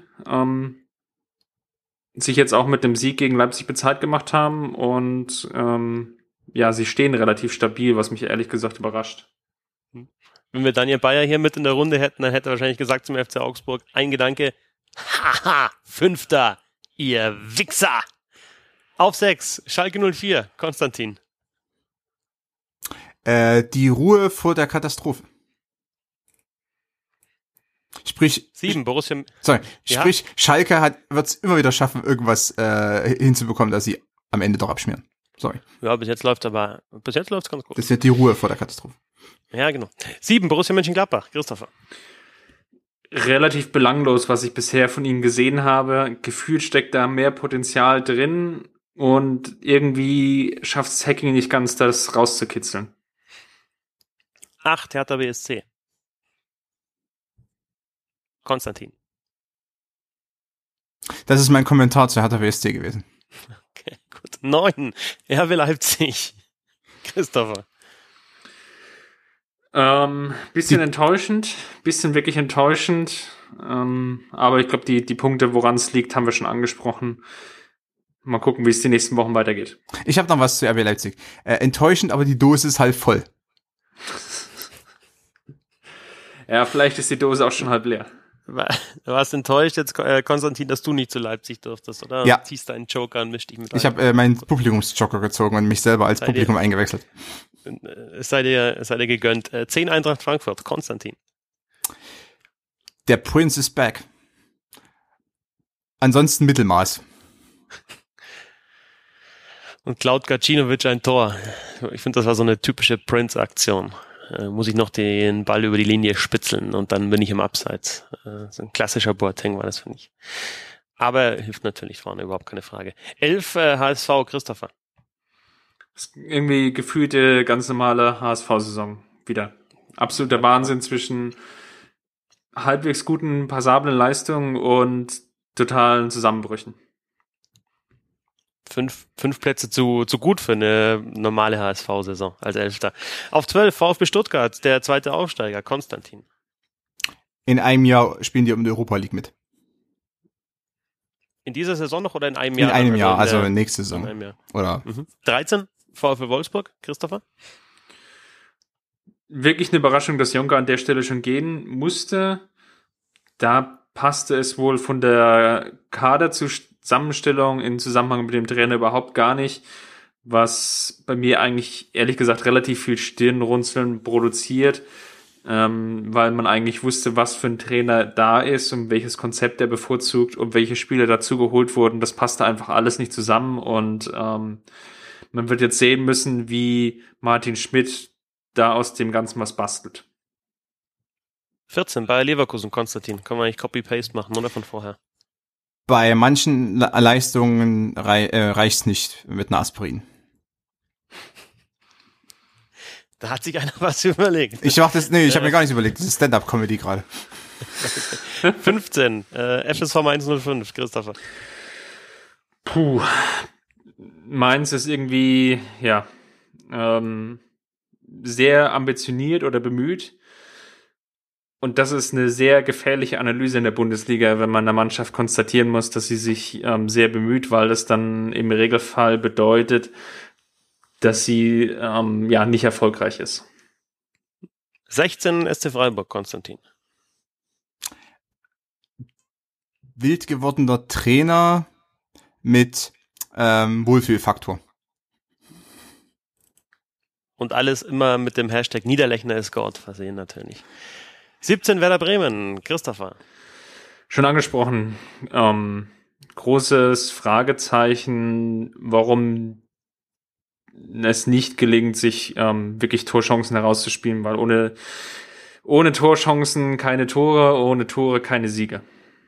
sich jetzt auch mit dem Sieg gegen Leipzig bezahlt gemacht haben und sie stehen relativ stabil, was mich ehrlich gesagt überrascht. Wenn wir Daniel Bayer hier mit in der Runde hätten, dann hätte er wahrscheinlich gesagt zum FC Augsburg, ein Gedanke, haha, 5. ihr Wichser. Auf 6, Schalke 04, Konstantin. Die Ruhe vor der Katastrophe. Sprich, 7, Borussia. Sprich, Schalke wird es immer wieder schaffen, irgendwas hinzubekommen, dass sie am Ende doch abschmieren. Sorry. Ja, bis jetzt läuft's ganz gut. Das wird die Ruhe vor der Katastrophe. Ja, genau. 7, Borussia Mönchengladbach, Christopher. Relativ belanglos, was ich bisher von ihnen gesehen habe. Gefühlt steckt da mehr Potenzial drin und irgendwie schafft Hacking nicht ganz, das rauszukitzeln. 8, Hertha BSC. Konstantin. Das ist mein Kommentar zu Hertha BSC gewesen. Okay, gut. 9, RB Leipzig. Christopher. Bisschen enttäuschend, wirklich enttäuschend. Aber ich glaube, die Punkte, woran es liegt, haben wir schon angesprochen. Mal gucken, wie es die nächsten Wochen weitergeht. Ich habe noch was zu RB Leipzig. Enttäuschend, aber die Dose ist halb voll. Ja, vielleicht ist die Dose auch schon halb leer. Du warst enttäuscht jetzt, Konstantin, dass du nicht zu Leipzig durftest, oder? Ja. Ziehst deinen Joker und misch dich mit ein. Ich habe meinen Publikumsjoker gezogen und mich selber als Publikum eingewechselt. Es sei dir gegönnt. 10 Eintracht Frankfurt, Konstantin. Der Prince is back. Ansonsten Mittelmaß. Und klaut Gacinovic ein Tor. Ich finde, das war so eine typische Prince-Aktion. Muss ich noch den Ball über die Linie spitzeln und dann bin ich im Abseits. So ein klassischer Boateng war das, finde ich. Aber hilft natürlich vorne, überhaupt keine Frage. 11 HSV, Christopher. Das ist irgendwie gefühlte, ganz normale HSV-Saison wieder. Absoluter Wahnsinn zwischen halbwegs guten, passablen Leistungen und totalen Zusammenbrüchen. 5 Plätze zu gut für eine normale HSV-Saison als 11. Auf 12 VfB Stuttgart, der zweite Aufsteiger, Konstantin. In einem Jahr spielen die um die Europa League mit. In dieser Saison noch oder in einem Jahr? In einem Jahr, also nächste Saison. In einem Jahr. Oder 13 VfB Wolfsburg, Christopher? Wirklich eine Überraschung, dass Jonker an der Stelle schon gehen musste. Da passte es wohl von der Kaderzusammenstellung in Zusammenhang mit dem Trainer überhaupt gar nicht, was bei mir eigentlich ehrlich gesagt relativ viel Stirnrunzeln produziert, weil man eigentlich wusste, was für ein Trainer da ist und welches Konzept er bevorzugt und welche Spieler dazu geholt wurden. Das passte einfach alles nicht zusammen und man wird jetzt sehen müssen, wie Martin Schmidt da aus dem Ganzen was bastelt. 14, Bayer Leverkusen, Konstantin. Können wir eigentlich Copy-Paste machen, oder von vorher? bei manchen Leistungen reicht's nicht mit einer Aspirin. Da hat sich einer was überlegt. Ich habe mir gar nichts überlegt. Das ist Stand-Up-Comedy gerade. 15, FSV 105, Christopher. Puh. Meins ist irgendwie, sehr ambitioniert oder bemüht. Und das ist eine sehr gefährliche Analyse in der Bundesliga, wenn man einer Mannschaft konstatieren muss, dass sie sich sehr bemüht, weil das dann im Regelfall bedeutet, dass sie nicht erfolgreich ist. 16, SC Freiburg, Konstantin. Wild gewordener Trainer mit Wohlfühlfaktor. Und alles immer mit dem Hashtag Niederlechner ist Gott versehen natürlich. 17, Werder Bremen, Christopher. Schon angesprochen, großes Fragezeichen, warum es nicht gelingt, sich wirklich Torchancen herauszuspielen, weil ohne Torchancen keine Tore, ohne Tore keine Siege.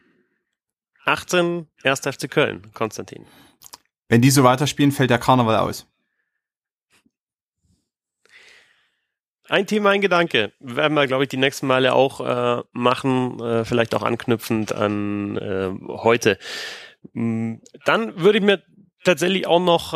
18, 1. FC Köln, Konstantin. Wenn die so weiterspielen, fällt der Karneval aus. Ein Thema, ein Gedanke. Werden wir, glaube ich, die nächsten Male auch machen, vielleicht auch anknüpfend an heute. Dann würde ich mir tatsächlich auch noch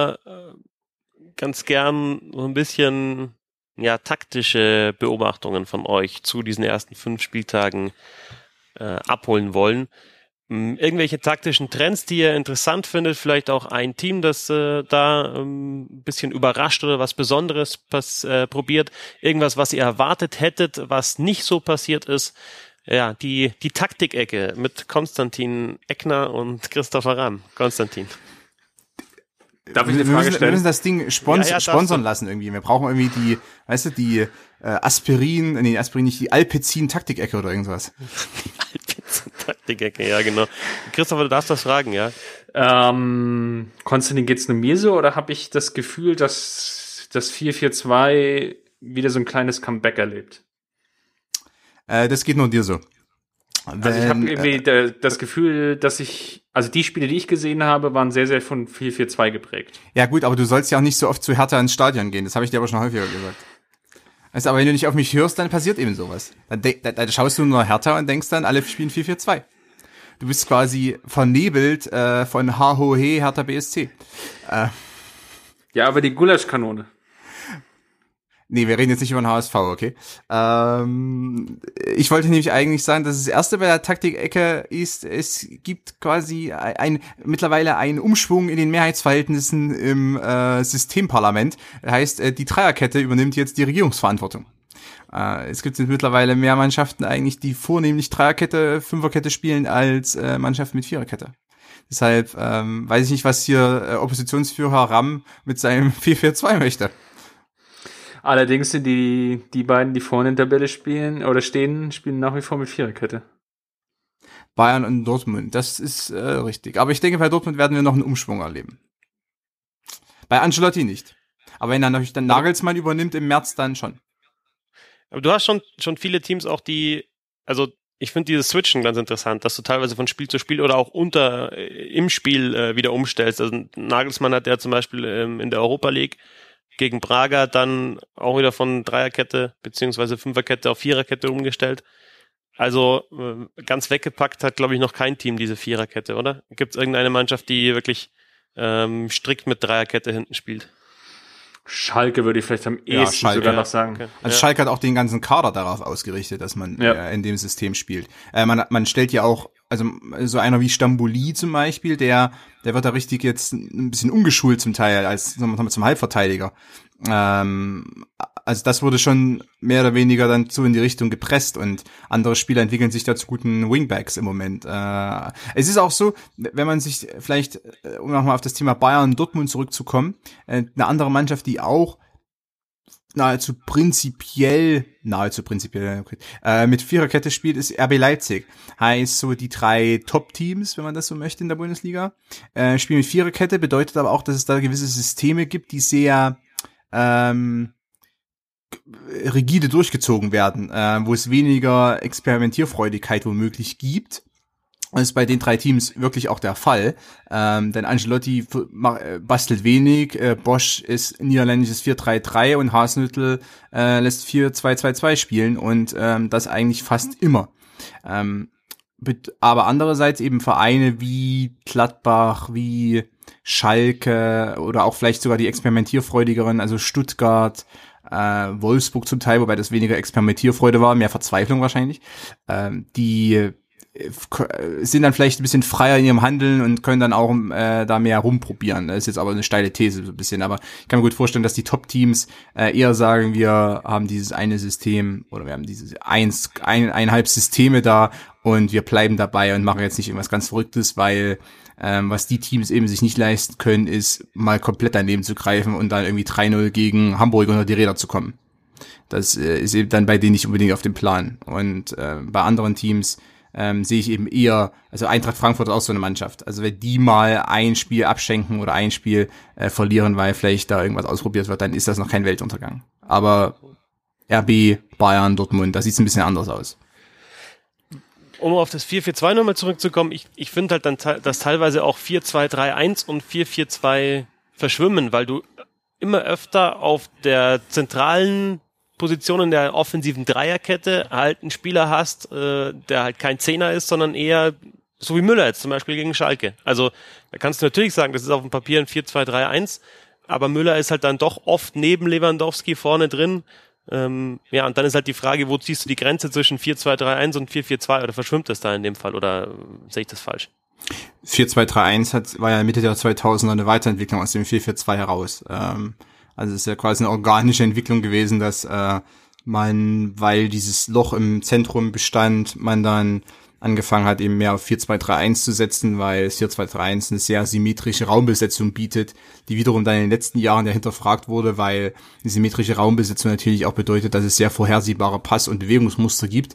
ganz gern so ein bisschen taktische Beobachtungen von euch zu diesen ersten 5 Spieltagen abholen wollen. Irgendwelche taktischen Trends, die ihr interessant findet, vielleicht auch ein Team, das da ein bisschen überrascht oder was Besonderes probiert, irgendwas, was ihr erwartet hättet, was nicht so passiert ist. Ja, die Taktikecke mit Konstantin Eckner und Christopher Ramm. Konstantin. Darf ich eine Frage stellen? Wir müssen das Ding sponsern lassen irgendwie. Wir brauchen irgendwie die Aspirin nicht, die Alpecin-Taktikecke oder irgendwas. Taktikecke, ja genau. Christopher, du darfst das fragen, ja. Konstantin, geht's nur mir so oder habe ich das Gefühl, dass das 4-4-2 wieder so ein kleines Comeback erlebt? Das geht nur dir so. Also ich habe irgendwie das Gefühl, dass die Spiele, die ich gesehen habe, waren sehr, sehr von 4-4-2 geprägt. Ja gut, aber du sollst ja auch nicht so oft zu Hertha ins Stadion gehen. Das habe ich dir aber schon häufiger gesagt. Also, aber wenn du nicht auf mich hörst, dann passiert eben sowas. Dann schaust du nur Hertha und denkst dann, alle spielen 4-4-2. Du bist quasi vernebelt von HOH Hertha BSC. Ja, aber die Gulaschkanone. Nee, wir reden jetzt nicht über den HSV, okay? Ich wollte nämlich eigentlich sagen, dass das Erste bei der Taktikecke ist, es gibt quasi mittlerweile einen Umschwung in den Mehrheitsverhältnissen im Systemparlament. Das heißt, die Dreierkette übernimmt jetzt die Regierungsverantwortung. Es gibt jetzt mittlerweile mehr Mannschaften eigentlich, die vornehmlich Dreierkette, Fünferkette spielen, als Mannschaften mit Viererkette. Deshalb weiß ich nicht, was hier Oppositionsführer Ramm mit seinem 4-4-2 möchte. Allerdings sind die beiden, die vorne in der Tabelle spielen nach wie vor mit Viererkette. Bayern und Dortmund, das ist richtig. Aber ich denke, bei Dortmund werden wir noch einen Umschwung erleben. Bei Ancelotti nicht. Aber wenn dann Nagelsmann übernimmt im März, dann schon. Aber du hast schon viele Teams auch, ich finde dieses Switchen ganz interessant, dass du teilweise von Spiel zu Spiel oder auch im Spiel wieder umstellst. Also Nagelsmann hat ja zum Beispiel in der Europa League gegen Braga dann auch wieder von Dreierkette beziehungsweise Fünferkette auf Viererkette umgestellt. Also ganz weggepackt hat, glaube ich, noch kein Team diese Viererkette, oder? Gibt es irgendeine Mannschaft, die wirklich strikt mit Dreierkette hinten spielt? Schalke würde ich vielleicht am ehesten sogar noch sagen. Okay. Also Schalke hat auch den ganzen Kader darauf ausgerichtet, dass man in dem System spielt. Man stellt ja auch, also so einer wie Stambouli zum Beispiel, der wird da richtig jetzt ein bisschen umgeschult zum Teil als zum Halbverteidiger. Also das wurde schon mehr oder weniger dann so in die Richtung gepresst und andere Spieler entwickeln sich da zu guten Wingbacks im Moment. Es ist auch so, wenn man sich vielleicht, um nochmal auf das Thema Bayern und Dortmund zurückzukommen, eine andere Mannschaft, die auch nahezu prinzipiell mit Viererkette spielt, ist RB Leipzig. Heißt so, die 3 Top-Teams, wenn man das so möchte in der Bundesliga, spielen mit Viererkette, bedeutet aber auch, dass es da gewisse Systeme gibt, die sehr rigide durchgezogen werden, wo es weniger Experimentierfreudigkeit womöglich gibt. Das ist bei den 3 Teams wirklich auch der Fall, denn Ancelotti bastelt wenig, Bosch ist niederländisches 4-3-3 und Hasenhüttl lässt 4-2-2-2 spielen und das eigentlich fast immer. Aber andererseits eben Vereine wie Gladbach, wie Schalke oder auch vielleicht sogar die experimentierfreudigeren, also Stuttgart, Wolfsburg zum Teil, wobei das weniger Experimentierfreude war, mehr Verzweiflung wahrscheinlich, die sind dann vielleicht ein bisschen freier in ihrem Handeln und können dann auch da mehr rumprobieren. Das ist jetzt aber eine steile These so ein bisschen, aber ich kann mir gut vorstellen, dass die Top-Teams eher sagen, wir haben dieses eine System oder wir haben diese eineinhalb Systeme da und wir bleiben dabei und machen jetzt nicht irgendwas ganz Verrücktes, weil was die Teams eben sich nicht leisten können, ist mal komplett daneben zu greifen und dann irgendwie 3-0 gegen Hamburg unter die Räder zu kommen. Das ist eben dann bei denen nicht unbedingt auf dem Plan. Und bei anderen Teams sehe ich eben eher, also Eintracht Frankfurt ist auch so eine Mannschaft. Also wenn die mal ein Spiel abschenken oder ein Spiel verlieren, weil vielleicht da irgendwas ausprobiert wird, dann ist das noch kein Weltuntergang. Aber RB, Bayern, Dortmund, da sieht es ein bisschen anders aus. Um auf das 4-4-2 nochmal zurückzukommen, ich finde halt dann, dass teilweise auch 4-2-3-1 und 4-4-2 verschwimmen, weil du immer öfter auf der zentralen Position in der offensiven Dreierkette halt einen Spieler hast, der halt kein Zehner ist, sondern eher so wie Müller jetzt zum Beispiel gegen Schalke. Also da kannst du natürlich sagen, das ist auf dem Papier ein 4-2-3-1, aber Müller ist halt dann doch oft neben Lewandowski vorne drin. Und dann ist halt die Frage, wo ziehst du die Grenze zwischen 4-2-3-1 und 4-4-2 oder verschwimmt das da in dem Fall oder sehe ich das falsch? 4-2-3-1 war ja Mitte der 2000er eine Weiterentwicklung aus dem 4-4-2 heraus. Also es ist ja quasi eine organische Entwicklung gewesen, dass man, weil dieses Loch im Zentrum bestand, man dann angefangen hat, eben mehr auf 4-2-3-1 zu setzen, weil 4-2-3-1 eine sehr symmetrische Raumbesetzung bietet, die wiederum dann in den letzten Jahren ja hinterfragt wurde, weil die symmetrische Raumbesetzung natürlich auch bedeutet, dass es sehr vorhersehbare Pass- und Bewegungsmuster gibt.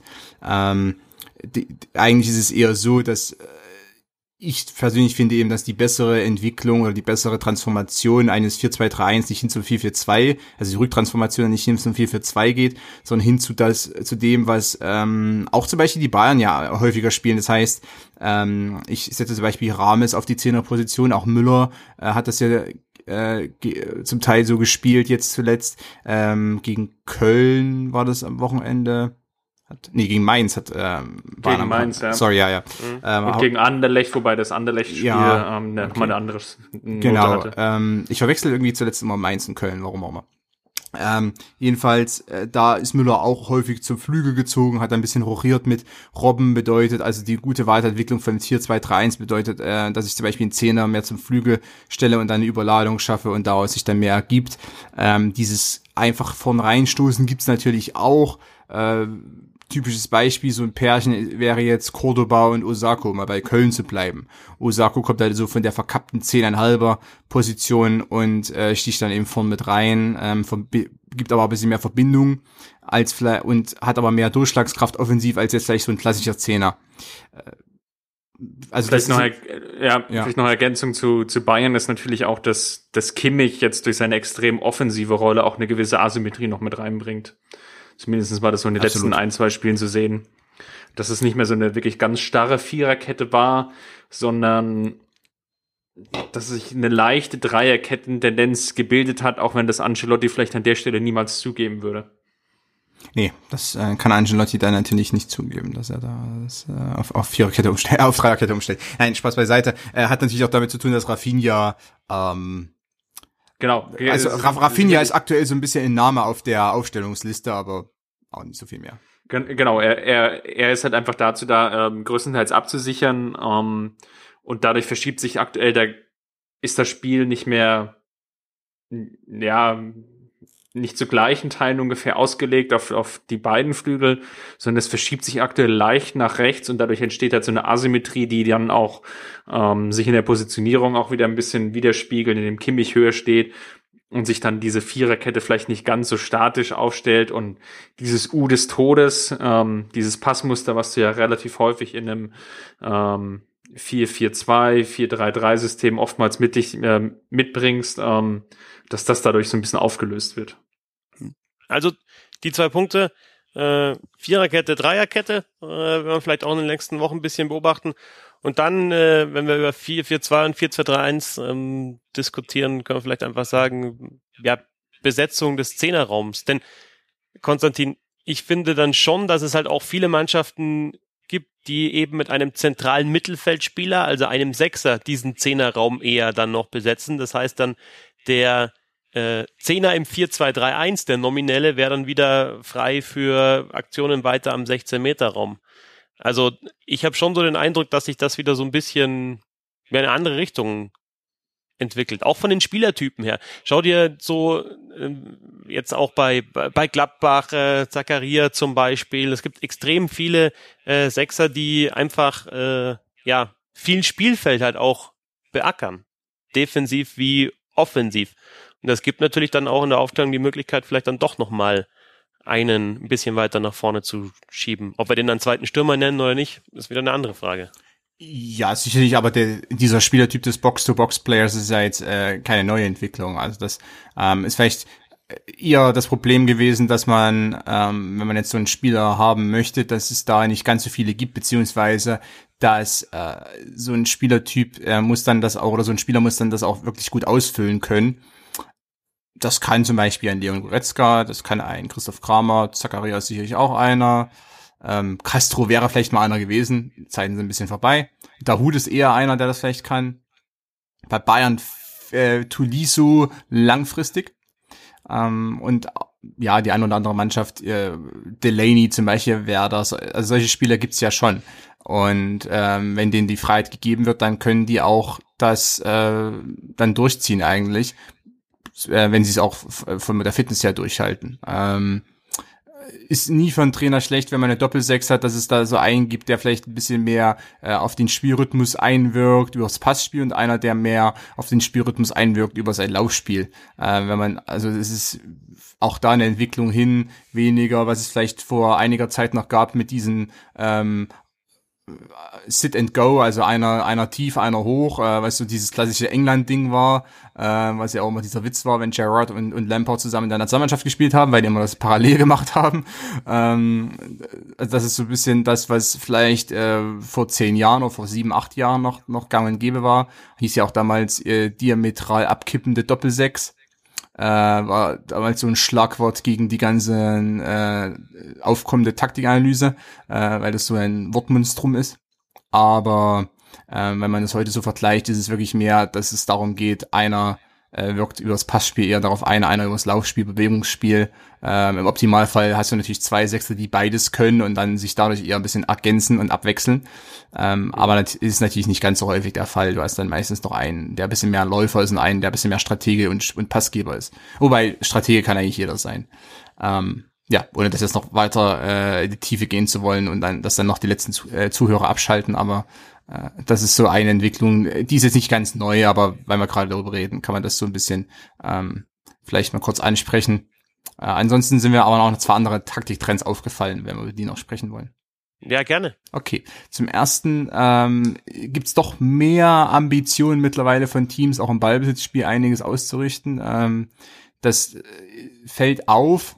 Eigentlich ist es eher so, dass ich persönlich finde eben, dass die bessere Entwicklung oder die bessere Transformation eines 4-2-3-1 nicht hin zum 4-4-2, also die Rücktransformation nicht hin zum 4-4-2 geht, sondern hin zu dem, was auch zum Beispiel die Bayern ja häufiger spielen. Das heißt, ich setze zum Beispiel Rames auf die 10er-Position, auch Müller hat das ja zum Teil so gespielt, jetzt zuletzt. Gegen Köln war das am Wochenende. Gegen Mainz hat gegen Mainz, ja. Sorry, ja. Und gegen Anderlecht, wobei das Anderlecht-Spiel nochmal eine andere Note hatte. Ich verwechsel irgendwie zuletzt immer Mainz und Köln, warum auch immer. Jedenfalls, da ist Müller auch häufig zum Flügel gezogen, hat ein bisschen hochiert mit Robben, bedeutet, also die gute Weiterentwicklung von 4-2-3-1 bedeutet, dass ich zum Beispiel einen Zehner mehr zum Flügel stelle und dann eine Überladung schaffe und daraus sich dann mehr ergibt. Dieses einfach vorn reinstoßen gibt's natürlich auch. Typisches Beispiel, so ein Pärchen wäre jetzt Cordoba und Osako, mal bei Köln zu bleiben. Osako kommt halt so von der verkappten 10,5er Position und sticht dann eben vorn mit rein, gibt aber ein bisschen mehr Verbindung und hat aber mehr Durchschlagskraft offensiv als jetzt vielleicht so ein klassischer Zehner. Also vielleicht noch Ergänzung zu Bayern ist natürlich auch, dass Kimmich jetzt durch seine extrem offensive Rolle auch eine gewisse Asymmetrie noch mit reinbringt. Zumindest war das so in den letzten 1-2 Spielen zu sehen, dass es nicht mehr so eine wirklich ganz starre Viererkette war, sondern dass sich eine leichte Dreierketten-Tendenz gebildet hat, auch wenn das Ancelotti vielleicht an der Stelle niemals zugeben würde. Nee, das kann Ancelotti da natürlich nicht zugeben, dass er da auf Viererkette umstellt, auf Dreierkette umstellt. Nein, Spaß beiseite. Hat natürlich auch damit zu tun, dass Rafinha genau. Also Rafinha ist aktuell so ein bisschen ein Name auf der Aufstellungsliste, aber auch nicht so viel mehr. Genau, er ist halt einfach dazu da, größtenteils abzusichern, und dadurch verschiebt sich aktuell, ist das Spiel nicht mehr, nicht zu gleichen Teilen ungefähr ausgelegt auf die beiden Flügel, sondern es verschiebt sich aktuell leicht nach rechts und dadurch entsteht halt so eine Asymmetrie, die dann auch sich in der Positionierung auch wieder ein bisschen widerspiegelt, in dem Kimmich höher steht und sich dann diese Viererkette vielleicht nicht ganz so statisch aufstellt und dieses U des Todes, dieses Passmuster, was du ja relativ häufig in einem 4-4-2, 4-3-3-System oftmals mitbringst, dass das dadurch so ein bisschen aufgelöst wird. Also die 2 Punkte, Viererkette, Dreierkette, werden wir vielleicht auch in den nächsten Wochen ein bisschen beobachten. Und dann, wenn wir über 4-4-2 und 4-2-3-1 diskutieren, können wir vielleicht einfach sagen, Besetzung des Zehnerraums. Denn, Konstantin, ich finde dann schon, dass es halt auch viele Mannschaften gibt, die eben mit einem zentralen Mittelfeldspieler, also einem Sechser, diesen Zehnerraum eher dann noch besetzen. Das heißt dann, der Zehner im 4-2-3-1, der nominelle, wäre dann wieder frei für Aktionen weiter am 16-Meter-Raum. Also ich habe schon so den Eindruck, dass sich das wieder so ein bisschen in eine andere Richtung entwickelt. Auch von den Spielertypen her. Schau dir so jetzt auch bei Gladbach, Zakaria zum Beispiel. Es gibt extrem viele Sechser, die einfach viel Spielfeld halt auch beackern. Defensiv wie offensiv. Und das gibt natürlich dann auch in der Aufstellung die Möglichkeit, vielleicht dann doch nochmal einen ein bisschen weiter nach vorne zu schieben. Ob wir den dann zweiten Stürmer nennen oder nicht, ist wieder eine andere Frage. Ja, sicherlich, aber dieser Spielertyp des Box-to-Box-Players ist ja jetzt keine neue Entwicklung. Also das ist vielleicht eher das Problem gewesen, dass man, wenn man jetzt so einen Spieler haben möchte, dass es da nicht ganz so viele gibt, beziehungsweise dass so ein Spielertyp muss dann das auch, oder so ein Spieler muss dann das auch wirklich gut ausfüllen können. Das kann zum Beispiel ein Leon Goretzka, das kann ein Christoph Kramer, Zacharias sicherlich auch einer. Castro wäre vielleicht mal einer gewesen, die Zeiten sind ein bisschen vorbei. Dahoud ist eher einer, der das vielleicht kann. Bei Bayern Tolisso langfristig. Und ja, die eine oder andere Mannschaft, Delaney zum Beispiel wäre das, also solche Spieler gibt's ja schon. Und wenn denen die Freiheit gegeben wird, dann können die auch das dann durchziehen eigentlich, wenn sie es auch von der Fitness her durchhalten. Ist nie für einen Trainer schlecht, wenn man eine Doppelsechs hat, dass es da so einen gibt, der vielleicht ein bisschen mehr auf den Spielrhythmus einwirkt, über das Passspiel, und einer, der mehr auf den Spielrhythmus einwirkt, über sein Laufspiel. Also es ist auch da eine Entwicklung hin, weniger, was es vielleicht vor einiger Zeit noch gab mit diesen Sit and Go, also einer tief, einer hoch, weißt du, dieses klassische England-Ding war, was ja auch immer dieser Witz war, wenn Gerrard und Lampard zusammen in der Nationalmannschaft gespielt haben, weil die immer das parallel gemacht haben. Also das ist so ein bisschen das, was vielleicht vor 10 Jahren oder vor 7, 8 Jahren noch gang und gäbe war. Hieß ja auch damals diametral abkippende Doppelsechs. War damals so ein Schlagwort gegen die ganze aufkommende Taktikanalyse, weil das so ein Wortmonstrum ist. Aber wenn man das heute so vergleicht, ist es wirklich mehr, dass es darum geht, einer wirkt über das Passspiel eher darauf ein, einer über das Laufspiel, Bewegungsspiel. Im Optimalfall hast du natürlich 2 Sechser, die beides können und dann sich dadurch eher ein bisschen ergänzen und abwechseln. Aber das ist natürlich nicht ganz so häufig der Fall. Du hast dann meistens noch einen, der ein bisschen mehr Läufer ist und einen, der ein bisschen mehr Stratege und Passgeber ist. Wobei, Stratege kann eigentlich jeder sein. Ja, ohne das jetzt noch weiter in die Tiefe gehen zu wollen und dann, dass dann noch die letzten Zuhörer abschalten, aber das ist so eine Entwicklung, die ist jetzt nicht ganz neu, aber weil wir gerade darüber reden, kann man das so ein bisschen vielleicht mal kurz ansprechen. Ansonsten sind mir aber noch 2 andere Taktiktrends aufgefallen, wenn wir über die noch sprechen wollen. Ja, gerne. Okay, zum ersten gibt's doch mehr Ambitionen mittlerweile von Teams, auch im Ballbesitzspiel einiges auszurichten. Das fällt auf,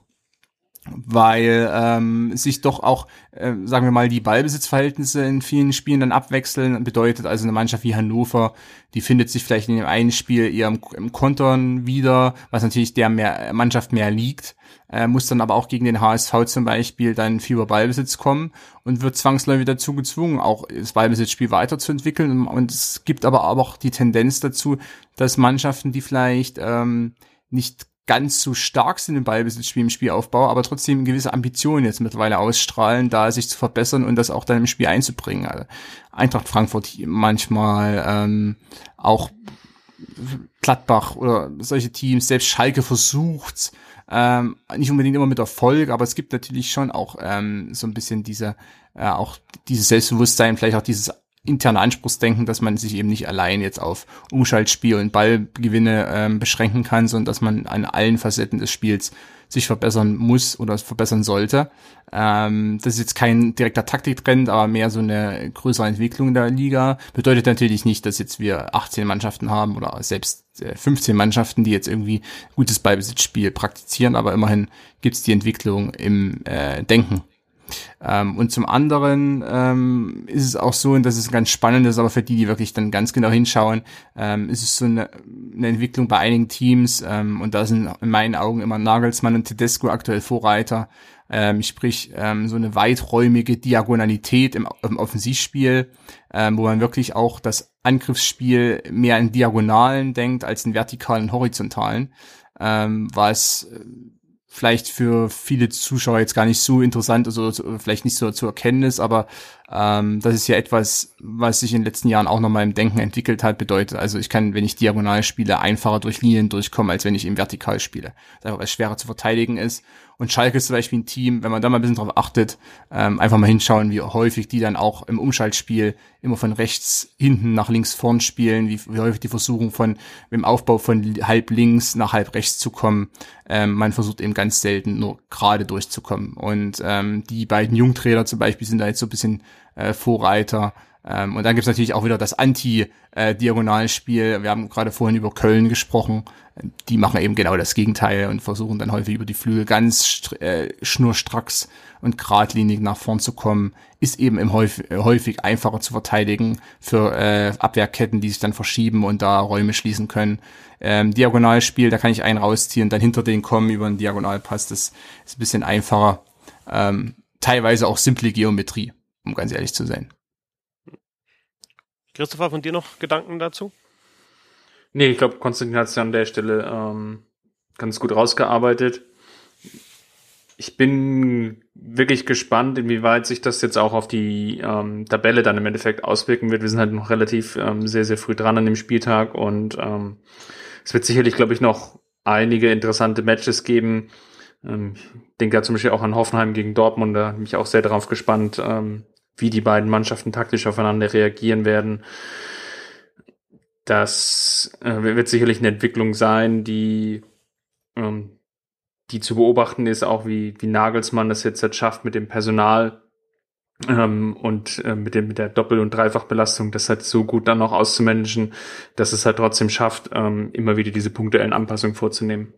weil sich doch auch, sagen wir mal, die Ballbesitzverhältnisse in vielen Spielen dann abwechseln. Bedeutet also, eine Mannschaft wie Hannover, die findet sich vielleicht in dem einen Spiel eher im Kontern wieder, was natürlich der Mannschaft mehr liegt, muss dann aber auch gegen den HSV zum Beispiel dann viel über Ballbesitz kommen und wird zwangsläufig dazu gezwungen, auch das Ballbesitzspiel weiterzuentwickeln. Und es gibt aber auch die Tendenz dazu, dass Mannschaften, die vielleicht nicht ganz so stark sind im Ballbesitzspiel, im Spielaufbau, aber trotzdem gewisse Ambitionen jetzt mittlerweile ausstrahlen, da sich zu verbessern und das auch dann im Spiel einzubringen. Also Eintracht Frankfurt manchmal, auch Gladbach oder solche Teams, selbst Schalke versucht's, nicht unbedingt immer mit Erfolg, aber es gibt natürlich schon auch so ein bisschen auch dieses Selbstbewusstsein, vielleicht auch dieses interne Anspruchsdenken, dass man sich eben nicht allein jetzt auf Umschaltspiel und Ballgewinne beschränken kann, sondern dass man an allen Facetten des Spiels sich verbessern muss oder verbessern sollte. Das ist jetzt kein direkter Taktiktrend, aber mehr so eine größere Entwicklung der Liga. Bedeutet natürlich nicht, dass jetzt wir 18 Mannschaften haben oder selbst 15 Mannschaften, die jetzt irgendwie gutes Ballbesitzspiel praktizieren, aber immerhin gibt's die Entwicklung im Denken. Und zum anderen ist es auch so, und das ist ganz spannend, das ist aber für die wirklich dann ganz genau hinschauen, ist es so eine Entwicklung bei einigen Teams, und da sind in meinen Augen immer Nagelsmann und Tedesco aktuell Vorreiter, sprich so eine weiträumige Diagonalität im Offensivspiel, wo man wirklich auch das Angriffsspiel mehr in Diagonalen denkt als in vertikalen, horizontalen, was vielleicht für viele Zuschauer jetzt gar nicht so interessant ist oder vielleicht nicht so zu erkennen ist, aber das ist ja etwas, was sich in den letzten Jahren auch nochmal im Denken entwickelt hat, bedeutet, also ich kann, wenn ich diagonal spiele, einfacher durch Linien durchkommen, als wenn ich eben vertikal spiele. Das einfach, weil es schwerer zu verteidigen ist. Und Schalke ist zum Beispiel ein Team, wenn man da mal ein bisschen drauf achtet, einfach mal hinschauen, wie häufig die dann auch im Umschaltspiel immer von rechts hinten nach links vorn spielen, wie häufig die versuchen im Aufbau von halb links nach halb rechts zu kommen. Man versucht eben ganz selten nur gerade durchzukommen. Und die beiden Jungtrainer zum Beispiel sind da jetzt so ein bisschen Vorreiter, Und dann gibt's natürlich auch wieder das Anti-Diagonalspiel. Wir haben gerade vorhin über Köln gesprochen. Die machen eben genau das Gegenteil und versuchen dann häufig über die Flügel ganz schnurstracks und geradlinig nach vorn zu kommen. Ist eben häufig einfacher zu verteidigen für Abwehrketten, die sich dann verschieben und da Räume schließen können. Diagonalspiel, da kann ich einen rausziehen, dann hinter den kommen über einen Diagonalpass. Das ist ein bisschen einfacher. Teilweise auch simple Geometrie, um ganz ehrlich zu sein. Christopher, von dir noch Gedanken dazu? Nee, ich glaube, Konstantin hat es an der Stelle ganz gut rausgearbeitet. Ich bin wirklich gespannt, inwieweit sich das jetzt auch auf die Tabelle dann im Endeffekt auswirken wird. Wir sind halt noch relativ sehr, sehr früh dran an dem Spieltag und es wird sicherlich, glaube ich, noch einige interessante Matches geben. Ich denke da zum Beispiel auch an Hoffenheim gegen Dortmund. Da bin ich auch sehr darauf gespannt, wie die beiden Mannschaften taktisch aufeinander reagieren werden. Das wird sicherlich eine Entwicklung sein, die zu beobachten ist, auch wie Nagelsmann das jetzt schafft mit dem Personal und mit der Doppel- und Dreifachbelastung, das halt so gut dann noch auszumanagen, dass es halt trotzdem schafft, immer wieder diese punktuellen Anpassungen vorzunehmen.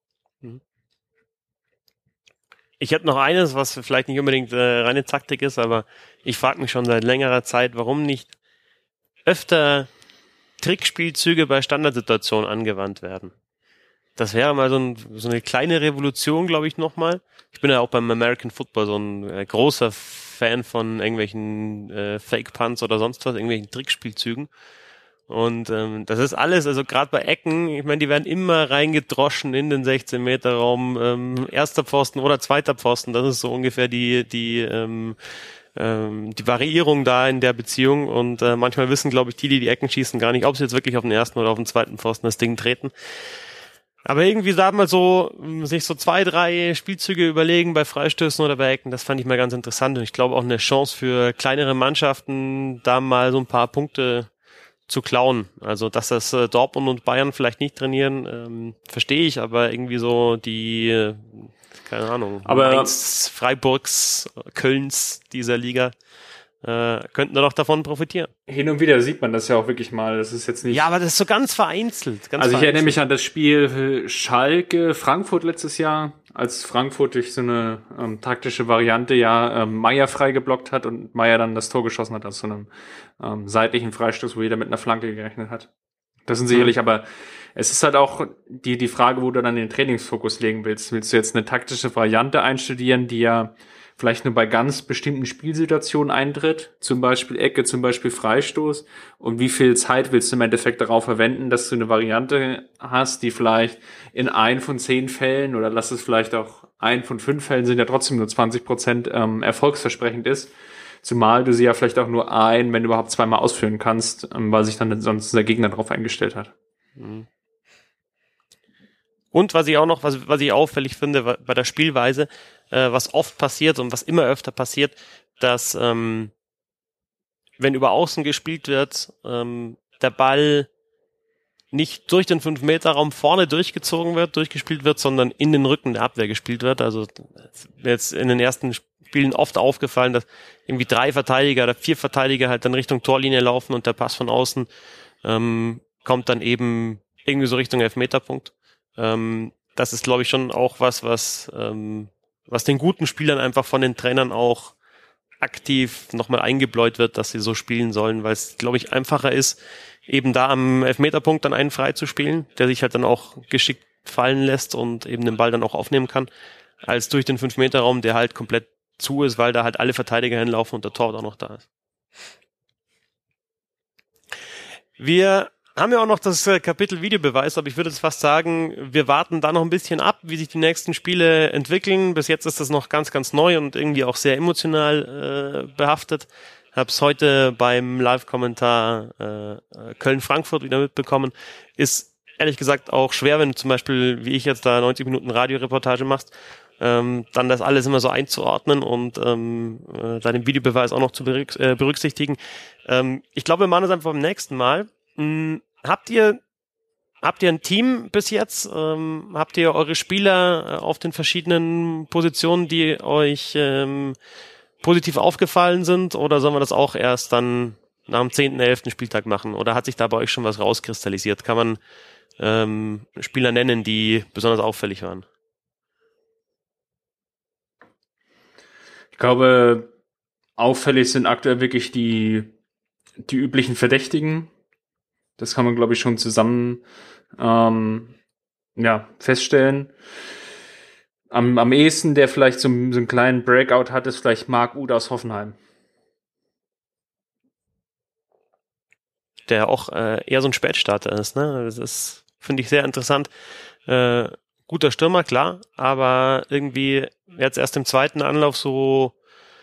Ich hätte noch eines, was vielleicht nicht unbedingt reine Taktik ist, aber ich frage mich schon seit längerer Zeit, warum nicht öfter Trickspielzüge bei Standardsituationen angewandt werden. Das wäre mal so eine kleine Revolution, glaube ich, nochmal. Ich bin ja auch beim American Football so ein großer Fan von irgendwelchen Fake-Punts oder sonst was, irgendwelchen Trickspielzügen. Und das ist alles, also gerade bei Ecken, ich meine, die werden immer reingedroschen in den 16-Meter-Raum, erster Pfosten oder zweiter Pfosten, das ist so ungefähr die Variierung da in der Beziehung und manchmal wissen, glaube ich, die Ecken schießen, gar nicht, ob sie jetzt wirklich auf den ersten oder auf den zweiten Pfosten das Ding treten. Aber irgendwie da mal so, sich so 2, 3 Spielzüge überlegen bei Freistößen oder bei Ecken, das fand ich mal ganz interessant und ich glaube auch eine Chance für kleinere Mannschaften, da mal so ein paar Punkte zu klauen. Also, dass das Dortmund und Bayern vielleicht nicht trainieren, verstehe ich, aber irgendwie so die, keine Ahnung, Mainz, Freiburgs, Kölns dieser Liga, könnten da doch davon profitieren. Hin und wieder sieht man das ja auch wirklich mal. Das ist jetzt nicht. Ja, aber das ist so ganz vereinzelt. Ich erinnere mich an das Spiel Schalke-Frankfurt letztes Jahr, als Frankfurt durch so eine taktische Variante Meier freigeblockt hat und Meier dann das Tor geschossen hat aus so einem seitlichen Freistoß, wo jeder mit einer Flanke gerechnet hat. Das sind sicherlich, aber es ist halt auch die Frage, wo du dann den Trainingsfokus legen willst. Willst du jetzt eine taktische Variante einstudieren, die ja vielleicht nur bei ganz bestimmten Spielsituationen eintritt, zum Beispiel Ecke, zum Beispiel Freistoß, und wie viel Zeit willst du im Endeffekt darauf verwenden, dass du eine Variante hast, die vielleicht in 1 von 10 Fällen oder lass es vielleicht auch 1 von 5 Fällen sind ja trotzdem nur 20% erfolgsversprechend ist, zumal du sie ja vielleicht auch nur wenn du überhaupt 2-mal ausführen kannst, weil sich dann sonst der Gegner darauf eingestellt hat. Und was ich auch noch, was ich auffällig finde bei der Spielweise, was oft passiert und was immer öfter passiert, dass wenn über Außen gespielt wird, der Ball nicht durch den 5-Meter-Raum vorne durchgespielt wird, sondern in den Rücken der Abwehr gespielt wird. Also jetzt in den ersten Spielen oft aufgefallen, dass irgendwie 3 Verteidiger oder 4 Verteidiger halt dann Richtung Torlinie laufen und der Pass von außen kommt dann eben irgendwie so Richtung Elfmeterpunkt. Das ist, glaube ich, schon auch was den guten Spielern einfach von den Trainern auch aktiv nochmal eingebläut wird, dass sie so spielen sollen, weil es, glaube ich, einfacher ist, eben da am Elfmeterpunkt dann einen frei zu spielen, der sich halt dann auch geschickt fallen lässt und eben den Ball dann auch aufnehmen kann, als durch den 5-Meter-Raum, der halt komplett zu ist, weil da halt alle Verteidiger hinlaufen und der Torwart auch noch da ist. Wir haben ja auch noch das Kapitel Videobeweis, aber ich würde jetzt fast sagen, wir warten da noch ein bisschen ab, wie sich die nächsten Spiele entwickeln. Bis jetzt ist das noch ganz, ganz neu und irgendwie auch sehr emotional behaftet. Hab's heute beim Live-Kommentar Köln-Frankfurt wieder mitbekommen. Ist ehrlich gesagt auch schwer, wenn du zum Beispiel, wie ich jetzt da 90 Minuten Radioreportage machst, dann das alles immer so einzuordnen und da den Videobeweis auch noch zu berücksichtigen. Ich glaube, wir machen das einfach beim nächsten Mal. Habt ihr ein Team bis jetzt? Habt ihr eure Spieler auf den verschiedenen Positionen, die euch positiv aufgefallen sind? Oder sollen wir das auch erst dann nach dem 10., 11. Spieltag machen? Oder hat sich da bei euch schon was rauskristallisiert? Kann man Spieler nennen, die besonders auffällig waren? Ich glaube, auffällig sind aktuell wirklich die üblichen Verdächtigen. Das kann man, glaube ich, schon zusammen feststellen. Am ehesten, der vielleicht so einen kleinen Breakout hat, ist vielleicht Marc Uth aus Hoffenheim. Der auch eher so ein Spätstarter ist, ne? Das ist, finde ich, sehr interessant. Guter Stürmer, klar, aber irgendwie jetzt erst im zweiten Anlauf so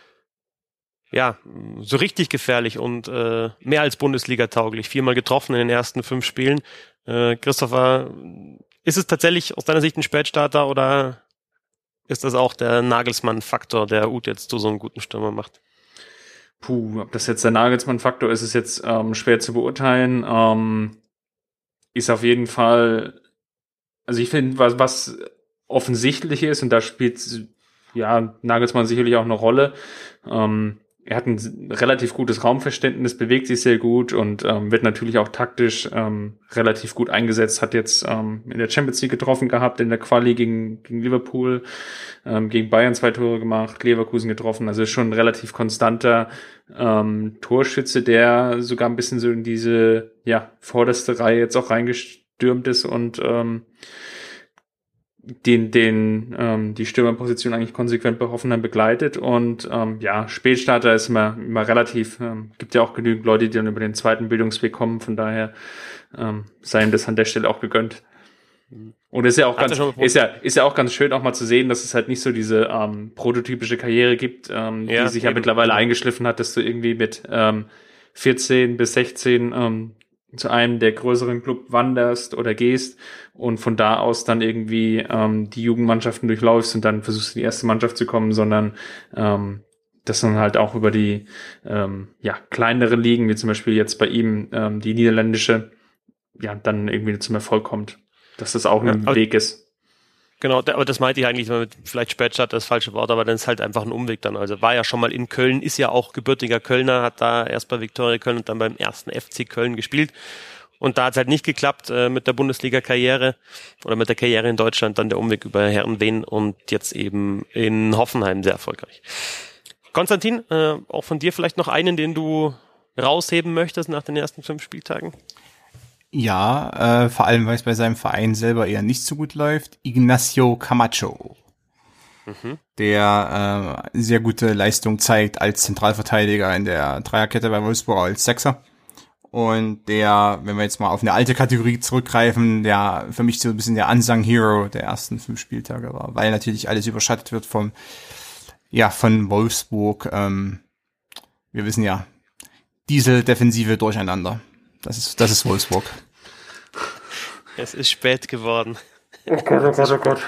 richtig gefährlich und mehr als Bundesliga-tauglich. 4-mal getroffen in den ersten 5 Spielen. Christopher, ist es tatsächlich aus deiner Sicht ein Spätstarter oder ist das auch der Nagelsmann-Faktor, der Uth jetzt zu so einem guten Stürmer macht? Ob das jetzt der Nagelsmann-Faktor ist, ist jetzt schwer zu beurteilen. Ist auf jeden Fall, also ich finde, was offensichtlich ist, und da spielt Nagelsmann sicherlich auch eine Rolle. Er hat ein relativ gutes Raumverständnis, bewegt sich sehr gut und wird natürlich auch taktisch relativ gut eingesetzt. Hat jetzt in der Champions League getroffen gehabt, in der Quali gegen Liverpool, gegen Bayern 2 Tore gemacht, Leverkusen getroffen. Also ist schon ein relativ konstanter Torschütze, der sogar ein bisschen so in diese vorderste Reihe jetzt auch reingestürmt ist und die Stürmerposition eigentlich konsequent bei Hoffenheim begleitet und Spätstarter ist immer relativ, gibt ja auch genügend Leute, die dann über den zweiten Bildungsweg kommen, von daher sei ihm das an der Stelle auch gegönnt. Und ist ja auch ist ja auch ganz schön auch mal zu sehen, dass es halt nicht so diese prototypische Karriere gibt, die sich ja mittlerweile eingeschliffen hat, dass du irgendwie mit 14 bis 16 zu einem der größeren Club wanderst oder gehst und von da aus dann irgendwie die Jugendmannschaften durchläufst und dann versuchst in die erste Mannschaft zu kommen, sondern dass dann halt auch über die kleinere Ligen, wie zum Beispiel jetzt bei ihm die niederländische, dann irgendwie zum Erfolg kommt. Dass das auch ein Weg ist. Genau, aber das meinte ich eigentlich mit vielleicht Spätstart, das falsche Wort, aber dann ist halt einfach ein Umweg dann. Also war ja schon mal in Köln, ist ja auch gebürtiger Kölner, hat da erst bei Viktoria Köln und dann beim ersten FC Köln gespielt. Und da hat es halt nicht geklappt mit der Bundesliga-Karriere oder mit der Karriere in Deutschland, dann der Umweg über Herrenwehen und jetzt eben in Hoffenheim sehr erfolgreich. Konstantin, auch von dir vielleicht noch einen, den du rausheben möchtest nach den ersten 5 Spieltagen? Ja, vor allem, weil es bei seinem Verein selber eher nicht so gut läuft. Ignacio Camacho, der sehr gute Leistung zeigt als Zentralverteidiger in der Dreierkette bei Wolfsburg als Sechser. Und der, wenn wir jetzt mal auf eine alte Kategorie zurückgreifen, der für mich so ein bisschen der Unsung Hero der ersten 5 Spieltage war, weil natürlich alles überschattet wird von Wolfsburg. Wir wissen ja, diese Defensive durcheinander. Das ist Wolfsburg. Es ist spät geworden. Oh Gott.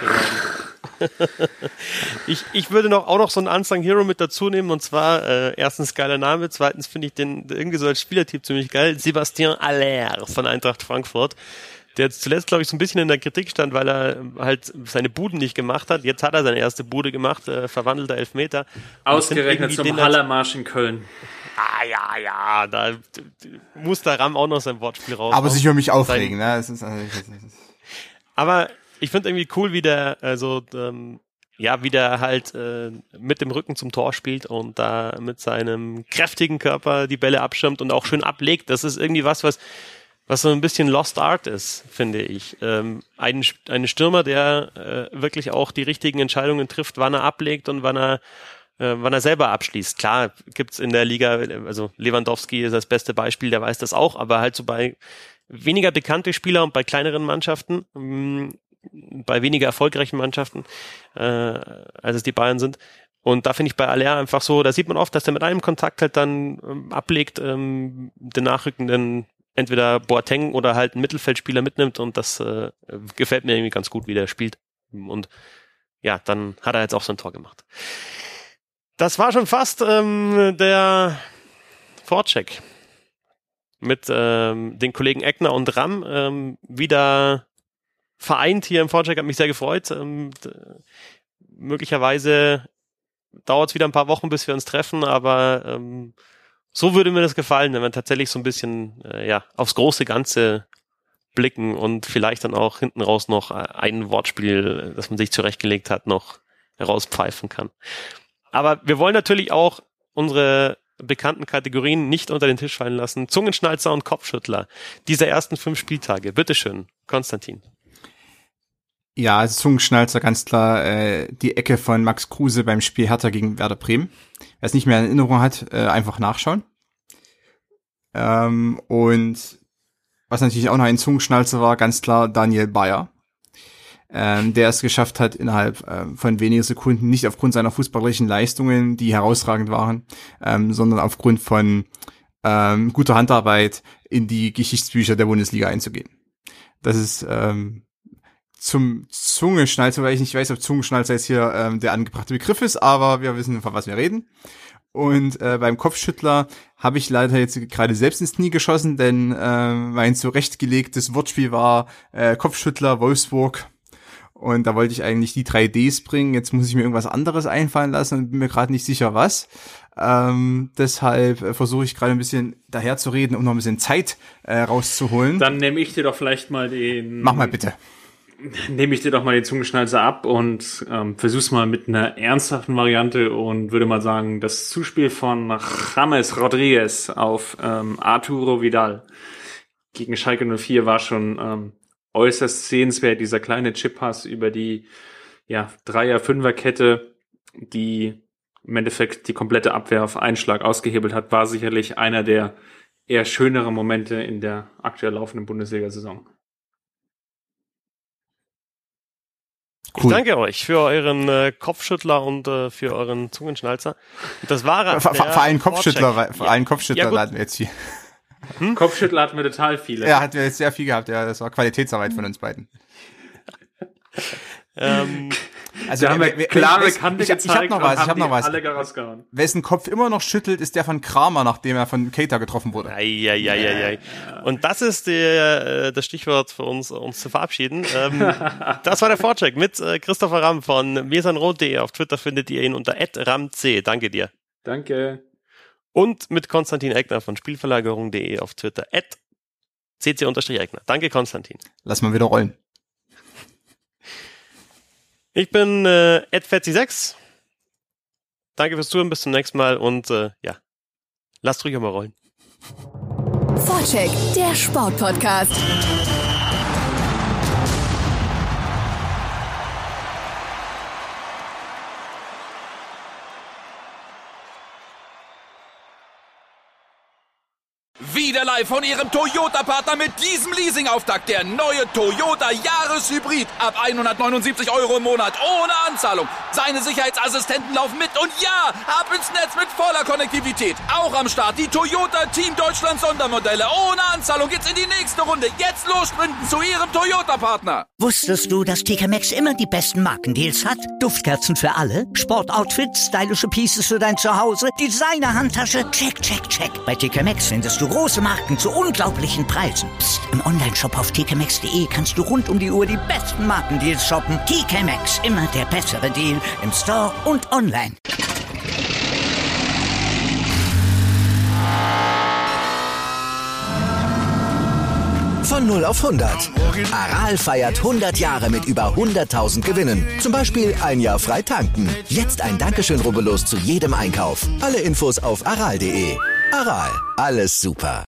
Ich würde auch noch so einen Unsung Hero mit dazu nehmen, und zwar erstens geiler Name, zweitens finde ich den irgendwie so als Spielertyp ziemlich geil, Sébastien Haller von Eintracht Frankfurt, der jetzt zuletzt, glaube ich, so ein bisschen in der Kritik stand, weil er halt seine Buden nicht gemacht hat. Jetzt hat er seine erste Bude gemacht, verwandelter Elfmeter. Ausgerechnet zum Hallermarsch in Köln. Da muss der Ram auch noch sein Wortspiel raus. Aber sich über mich aufregen, ne? Aber ich finde irgendwie cool, wie der, wie der halt mit dem Rücken zum Tor spielt und da mit seinem kräftigen Körper die Bälle abschirmt und auch schön ablegt. Das ist irgendwie was so ein bisschen Lost Art ist, finde ich. Ein Stürmer, der wirklich auch die richtigen Entscheidungen trifft, wann er ablegt und wann er selber abschließt. Klar, gibt's in der Liga, also Lewandowski ist das beste Beispiel, der weiß das auch, aber halt so bei weniger bekannte Spieler und bei kleineren Mannschaften, bei weniger erfolgreichen Mannschaften, als es die Bayern sind. Und da finde ich bei Haller einfach so, da sieht man oft, dass der mit einem Kontakt halt dann ablegt, den nachrückenden entweder Boateng oder halt einen Mittelfeldspieler mitnimmt, und das gefällt mir irgendwie ganz gut, wie der spielt. Und ja, dann hat er jetzt auch so ein Tor gemacht. Das war schon fast der Vorcheck mit den Kollegen Eckner und Ram wieder vereint hier im Vorcheck. Hat mich sehr gefreut. Möglicherweise dauert es wieder ein paar Wochen, bis wir uns treffen, aber So würde mir das gefallen, wenn wir tatsächlich so ein bisschen aufs große Ganze blicken und vielleicht dann auch hinten raus noch ein Wortspiel, das man sich zurechtgelegt hat, noch herauspfeifen kann. Aber wir wollen natürlich auch unsere bekannten Kategorien nicht unter den Tisch fallen lassen. Zungenschnalzer und Kopfschüttler dieser ersten 5 Spieltage. Bitteschön, Konstantin. Ja, also Zungenschnalzer, ganz klar die Ecke von Max Kruse beim Spiel Hertha gegen Werder Bremen. Wer es nicht mehr in Erinnerung hat, einfach nachschauen. Und was natürlich auch noch ein Zungenschnalzer war, ganz klar Daniel Bayer, der es geschafft hat, innerhalb von wenigen Sekunden, nicht aufgrund seiner fußballerischen Leistungen, die herausragend waren, sondern aufgrund von guter Handarbeit in die Geschichtsbücher der Bundesliga einzugehen. Das ist zum Zungenschnalzer, weil ich nicht weiß, ob Zungenschnalzer jetzt hier der angebrachte Begriff ist, aber wir wissen, von was wir reden. Und beim Kopfschüttler habe ich leider jetzt gerade selbst ins Knie geschossen, denn mein zurechtgelegtes Wortspiel war Kopfschüttler Wolfsburg. Und da wollte ich eigentlich die 3 Ds bringen. Jetzt muss ich mir irgendwas anderes einfallen lassen und bin mir gerade nicht sicher, was. Deshalb versuche ich gerade ein bisschen daher zu reden, um noch ein bisschen Zeit rauszuholen. Dann nehme ich dir doch vielleicht mal den... Mach mal bitte. Nehme ich dir doch mal den Zungenschnalzer ab und versuch's mal mit einer ernsthaften Variante und würde mal sagen, das Zuspiel von James Rodriguez auf Arturo Vidal gegen Schalke 04 war schon äußerst sehenswert. Dieser kleine Chippass über die 3er-5er-Kette, die im Endeffekt die komplette Abwehr auf einen Schlag ausgehebelt hat, war sicherlich einer der eher schöneren Momente in der aktuell laufenden Bundesliga-Saison. Cool. Ich danke euch für euren Kopfschüttler und für euren Zungenschnalzer. Das war vor allem Kopfschüttler, hatten wir jetzt hier. Kopfschüttler hatten wir total viele. Ja, hatten wir jetzt sehr viel gehabt. Ja, das war Qualitätsarbeit von uns beiden. Also haben wir klare Kante gezeigt. Ich hab noch was. Alle rausgehauen. Wessen Kopf immer noch schüttelt, ist der von Kramer, nachdem er von Keita getroffen wurde. Ei. Und das ist das Stichwort für uns zu verabschieden. Das war der Vorcheck mit Christopher Ramm von mesanrot.de. Auf Twitter findet ihr ihn unter @ramc. Danke dir. Danke. Und mit Konstantin Eckner von Spielverlagerung.de auf Twitter @cc_Eckner. Danke, Konstantin. Lass mal wieder rollen. Ich bin @Fetzi6. Danke fürs Zuhören, bis zum nächsten Mal und lasst ruhig mal rollen. Vorcheck, der Sportpodcast. Wieder live von Ihrem Toyota-Partner mit diesem Leasing-Auftakt. Der neue Toyota Jahreshybrid. Ab 179 € im Monat. Ohne Anzahlung. Seine Sicherheitsassistenten laufen mit. Und ja, ab ins Netz mit voller Konnektivität. Auch am Start die Toyota Team Deutschland Sondermodelle. Ohne Anzahlung geht's in die nächste Runde. Jetzt los sprinten zu Ihrem Toyota-Partner. Wusstest du, dass TK Maxx immer die besten Markendeals hat? Duftkerzen für alle, Sportoutfits, stylische Pieces für dein Zuhause, Designer-Handtasche, check. Bei TK Maxx findest du große Marken zu unglaublichen Preisen. Psst. Im Onlineshop auf tkmaxx.de kannst du rund um die Uhr die besten Markendeals shoppen. TK Maxx, immer der bessere Deal im Store und online. Von 0 auf 100. Aral feiert 100 Jahre mit über 100.000 Gewinnen. Zum Beispiel ein Jahr frei tanken. Jetzt ein Dankeschön, rubbellos zu jedem Einkauf. Alle Infos auf aral.de. Aral, alles super.